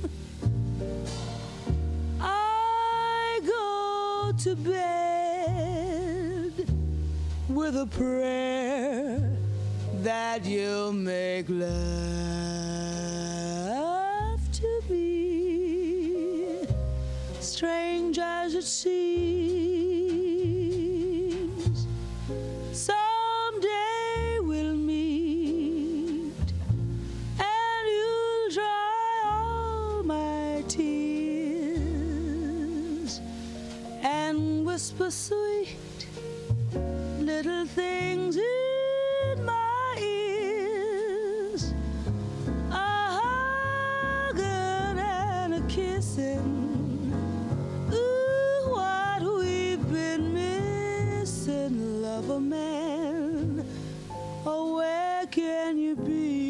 [SPEAKER 5] I go to bed with a prayer that you'll make love to me, strange as it seems. Someday we'll meet, and whisper sweet little things in my ears, a hugging and a kissing. Ooh, what we've been missing, lover man. Oh, where can you be?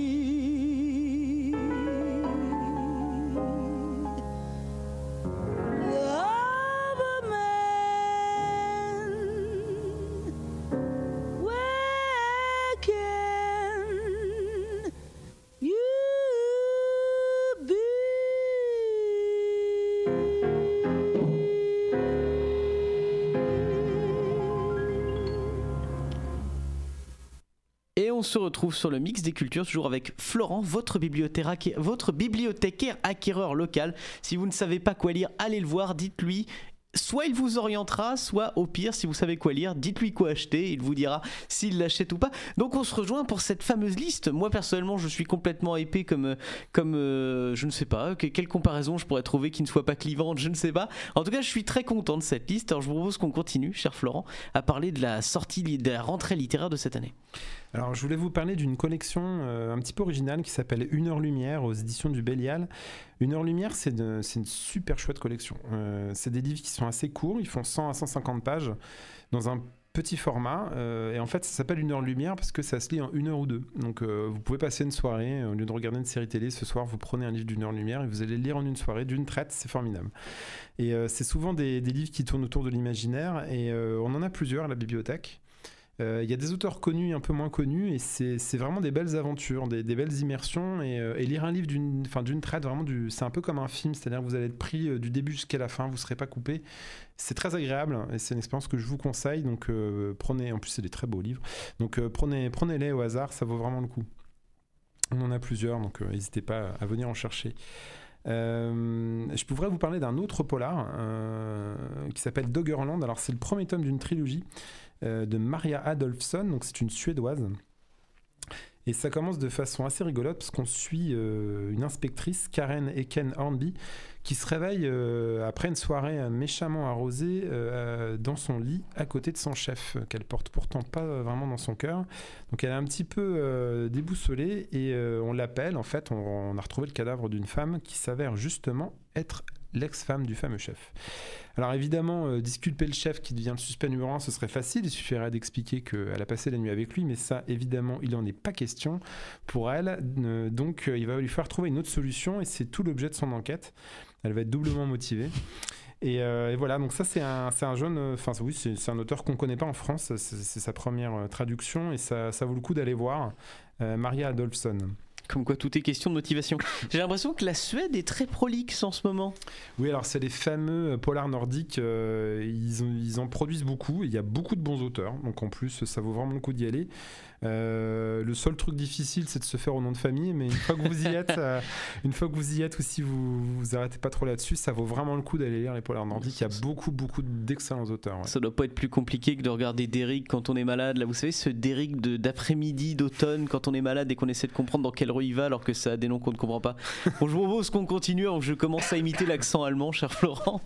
[SPEAKER 5] Lover man, where can you be?
[SPEAKER 1] Et on se retrouve sur le mix des cultures, toujours avec Florent, votre bibliothécaire acquéreur local. Si vous ne savez pas quoi lire, allez le voir, dites-lui. Soit il vous orientera, soit au pire, si vous savez quoi lire, dites-lui quoi acheter, il vous dira s'il l'achète ou pas. Donc on se rejoint pour cette fameuse liste. Moi personnellement, je suis complètement épais comme je ne sais pas, quelle comparaison je pourrais trouver qui ne soit pas clivante, je ne sais pas. En tout cas, je suis très content de cette liste. Alors je vous propose qu'on continue, cher Florent, à parler de la rentrée littéraire de cette année.
[SPEAKER 4] Alors, je voulais vous parler d'une collection un petit peu originale qui s'appelle Une heure lumière aux éditions du Bélial. Une heure lumière, c'est une super chouette collection. C'est des livres qui sont assez courts, ils font 100 à 150 pages dans un petit format. Et en fait, ça s'appelle Une heure lumière parce que ça se lit en 1 heure ou 2. Donc, vous pouvez passer une soirée, au lieu de regarder une série télé, ce soir, vous prenez un livre d'une heure lumière et vous allez le lire en une soirée d'une traite, c'est formidable. Et c'est souvent des livres qui tournent autour de l'imaginaire et on en a plusieurs à la bibliothèque. Il y a des auteurs connus et un peu moins connus et c'est vraiment des belles aventures, des belles immersions et lire un livre d'une traite, vraiment c'est un peu comme un film, c'est-à-dire que vous allez être pris du début jusqu'à la fin, vous ne serez pas coupé. C'est très agréable et c'est une expérience que je vous conseille, donc prenez, en plus c'est des très beaux livres, donc prenez-les au hasard, ça vaut vraiment le coup. On en a plusieurs, donc n'hésitez pas à venir en chercher. Je pourrais vous parler d'un autre polar qui s'appelle Doggerland. Alors c'est le premier tome d'une trilogie de Maria Adolfsson, donc c'est une Suédoise. Et ça commence de façon assez rigolote parce qu'on suit une inspectrice, Karen Eken Hornby, qui se réveille après une soirée méchamment arrosée dans son lit à côté de son chef, qu'elle porte pourtant pas vraiment dans son cœur. Donc elle est un petit peu déboussolée et on l'appelle. En fait, on a retrouvé le cadavre d'une femme qui s'avère justement être l'ex-femme du fameux chef. Alors évidemment, disculper le chef qui devient le suspect numéro 1, ce serait facile, il suffirait d'expliquer qu'elle a passé la nuit avec lui, mais ça, évidemment, il n'en est pas question pour elle. Donc il va lui falloir trouver une autre solution et c'est tout l'objet de son enquête. Elle va être doublement motivée. Et voilà, donc ça c'est un jeune, enfin oui, c'est un auteur qu'on ne connaît pas en France, c'est sa première traduction et ça vaut le coup d'aller voir, Maria Adolfsson.
[SPEAKER 1] Comme quoi, tout est question de motivation. J'ai l'impression que la Suède est très prolixe en ce moment.
[SPEAKER 4] Oui, alors c'est les fameux polars nordiques. Ils en produisent beaucoup. Il y a beaucoup de bons auteurs. Donc en plus, ça vaut vraiment le coup d'y aller. Le seul truc difficile, c'est de se faire au nom de famille. Mais une fois que vous y êtes, ou si vous arrêtez pas trop là-dessus, ça vaut vraiment le coup d'aller lire les polars nordiques. Il y a beaucoup d'excellents auteurs. Ouais.
[SPEAKER 1] Ça doit pas être plus compliqué que de regarder Derrick quand on est malade. Là, vous savez, ce Derrick d'après-midi, d'automne, quand on est malade et qu'on essaie de comprendre dans quelle rue il va alors que ça a des noms qu'on ne comprend pas. Bon, je vous propose qu'on continue avant que je commence à imiter l'accent allemand, cher Florent.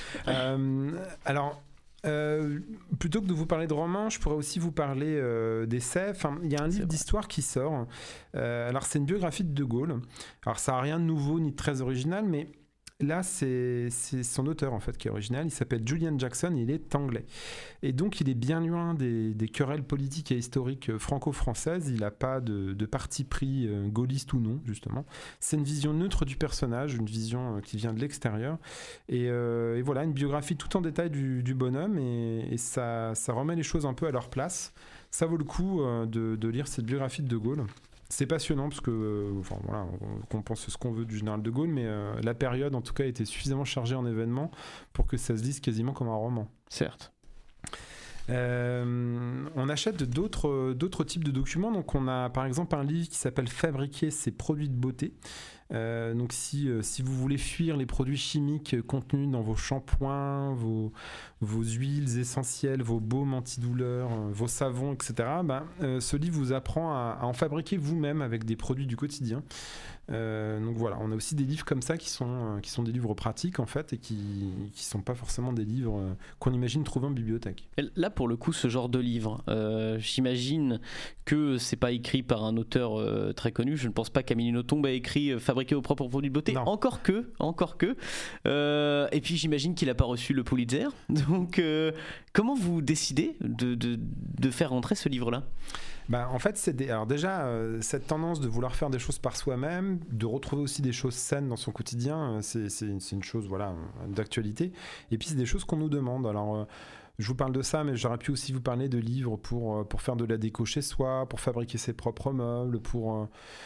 [SPEAKER 4] Plutôt que de vous parler de romans, je pourrais aussi vous parler d'essais. Enfin, il y a un livre d'histoire qui sort. Alors, c'est une biographie de De Gaulle. Alors, ça n'a rien de nouveau ni de très original, mais là, c'est son auteur en fait qui est original. Il s'appelle Julian Jackson et il est anglais. Et donc, il est bien loin des querelles politiques et historiques franco-françaises. Il n'a pas de parti pris gaulliste ou non, justement. C'est une vision neutre du personnage, une vision qui vient de l'extérieur. Et voilà, une biographie tout en détail du bonhomme. Et ça remet les choses un peu à leur place. Ça vaut le coup de lire cette biographie de De Gaulle. C'est passionnant parce que, qu'on pense ce qu'on veut du général de Gaulle, mais la période, en tout cas, était suffisamment chargée en événements pour que ça se lise quasiment comme un roman.
[SPEAKER 1] Certes.
[SPEAKER 4] On achète d'autres types de documents. Donc, on a par exemple un livre qui s'appelle Fabriquer ses produits de beauté, Donc si vous voulez fuir les produits chimiques contenus dans vos shampoings, vos huiles essentielles, vos baumes antidouleurs, vos savons, etc., ce livre vous apprend à en fabriquer vous-même avec des produits du quotidien. Donc voilà, on a aussi des livres comme ça qui sont des livres pratiques en fait et qui sont pas forcément des livres qu'on imagine trouver en bibliothèque.
[SPEAKER 1] Là pour le coup ce genre de livre, j'imagine que c'est pas écrit par un auteur très connu. Je ne pense pas qu'Amélie Nothomb a écrit Fabriquer vos propres produits de beauté.
[SPEAKER 4] Non.
[SPEAKER 1] Encore que. Et puis j'imagine qu'il a pas reçu le Pulitzer. Donc comment vous décidez de faire rentrer ce livre-là ?
[SPEAKER 4] En fait, alors déjà, cette tendance de vouloir faire des choses par soi-même, de retrouver aussi des choses saines dans son quotidien, c'est une chose d'actualité. Et puis, c'est des choses qu'on nous demande. Alors, je vous parle de ça, mais j'aurais pu aussi vous parler de livres pour faire de la déco chez soi, pour fabriquer ses propres meubles, pour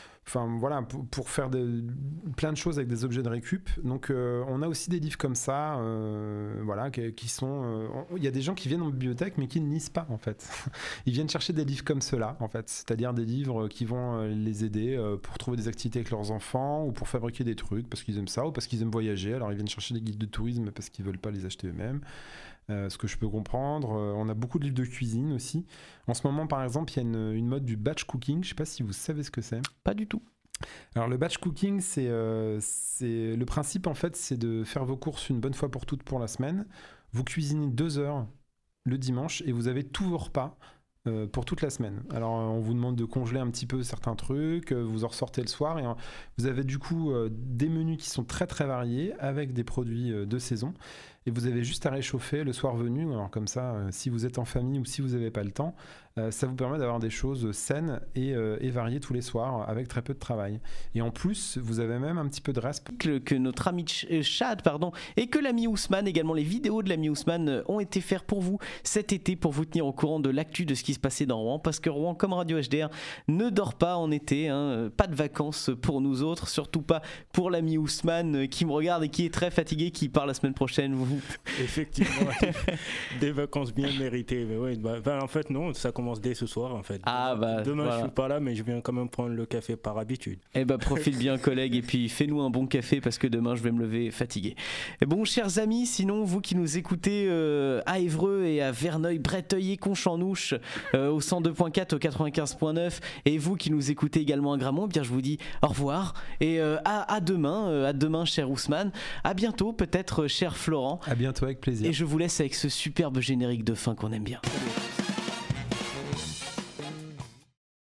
[SPEAKER 4] faire plein de choses avec des objets de récup. Donc on a aussi des livres comme ça, qui sont... Il y a des gens qui viennent en bibliothèque mais qui ne lisent pas en fait. Ils viennent chercher des livres comme ceux-là en fait, c'est-à-dire des livres qui vont les aider pour trouver des activités avec leurs enfants ou pour fabriquer des trucs parce qu'ils aiment ça ou parce qu'ils aiment voyager. Alors ils viennent chercher des guides de tourisme parce qu'ils ne veulent pas les acheter eux-mêmes. Ce que je peux comprendre. On a beaucoup de livres de cuisine aussi. En ce moment, par exemple, il y a une mode du batch cooking. Je ne sais pas si vous savez ce que c'est.
[SPEAKER 1] Pas du tout.
[SPEAKER 4] Alors le batch cooking, c'est le principe en fait, c'est de faire vos courses une bonne fois pour toutes pour la semaine. Vous cuisinez 2 heures le dimanche et vous avez tous vos repas pour toute la semaine. Alors on vous demande de congeler un petit peu certains trucs, vous en ressortez le soir et vous avez du coup des menus qui sont très très variés avec des produits de saison. Et vous avez juste à réchauffer le soir venu. Alors comme ça, si vous êtes en famille ou si vous n'avez pas le temps, ça vous permet d'avoir des choses saines et variées tous les soirs avec très peu de travail. Et en plus, vous avez même un petit peu de reste.
[SPEAKER 1] Que notre ami Chad, et que l'ami Ousmane, également les vidéos de l'ami Ousmane ont été faites pour vous cet été pour vous tenir au courant de l'actu de ce qui se passait dans Rouen. Parce que Rouen, comme Radio HDR, ne dort pas en été. Pas de vacances pour nous autres, surtout pas pour l'ami Ousmane qui me regarde et qui est très fatigué, qui part la semaine prochaine.
[SPEAKER 6] Effectivement, des vacances bien méritées. Mais ouais, en fait, non, ça commence dès ce soir. En fait. Demain, voilà. Je suis pas là, mais je viens quand même prendre le café par habitude.
[SPEAKER 1] Profite bien, collègue, et puis fais-nous un bon café parce que demain, je vais me lever fatigué. Et bon, chers amis, sinon, vous qui nous écoutez à Évreux et à Verneuil, Breteuil et Conchamnouche, au 102.4, au 95.9, et vous qui nous écoutez également à Gramont, je vous dis au revoir et à demain, cher Ousmane. À bientôt, peut-être, cher Florent.
[SPEAKER 4] À bientôt, avec plaisir.
[SPEAKER 1] Et je vous laisse avec ce superbe générique de fin qu'on aime bien.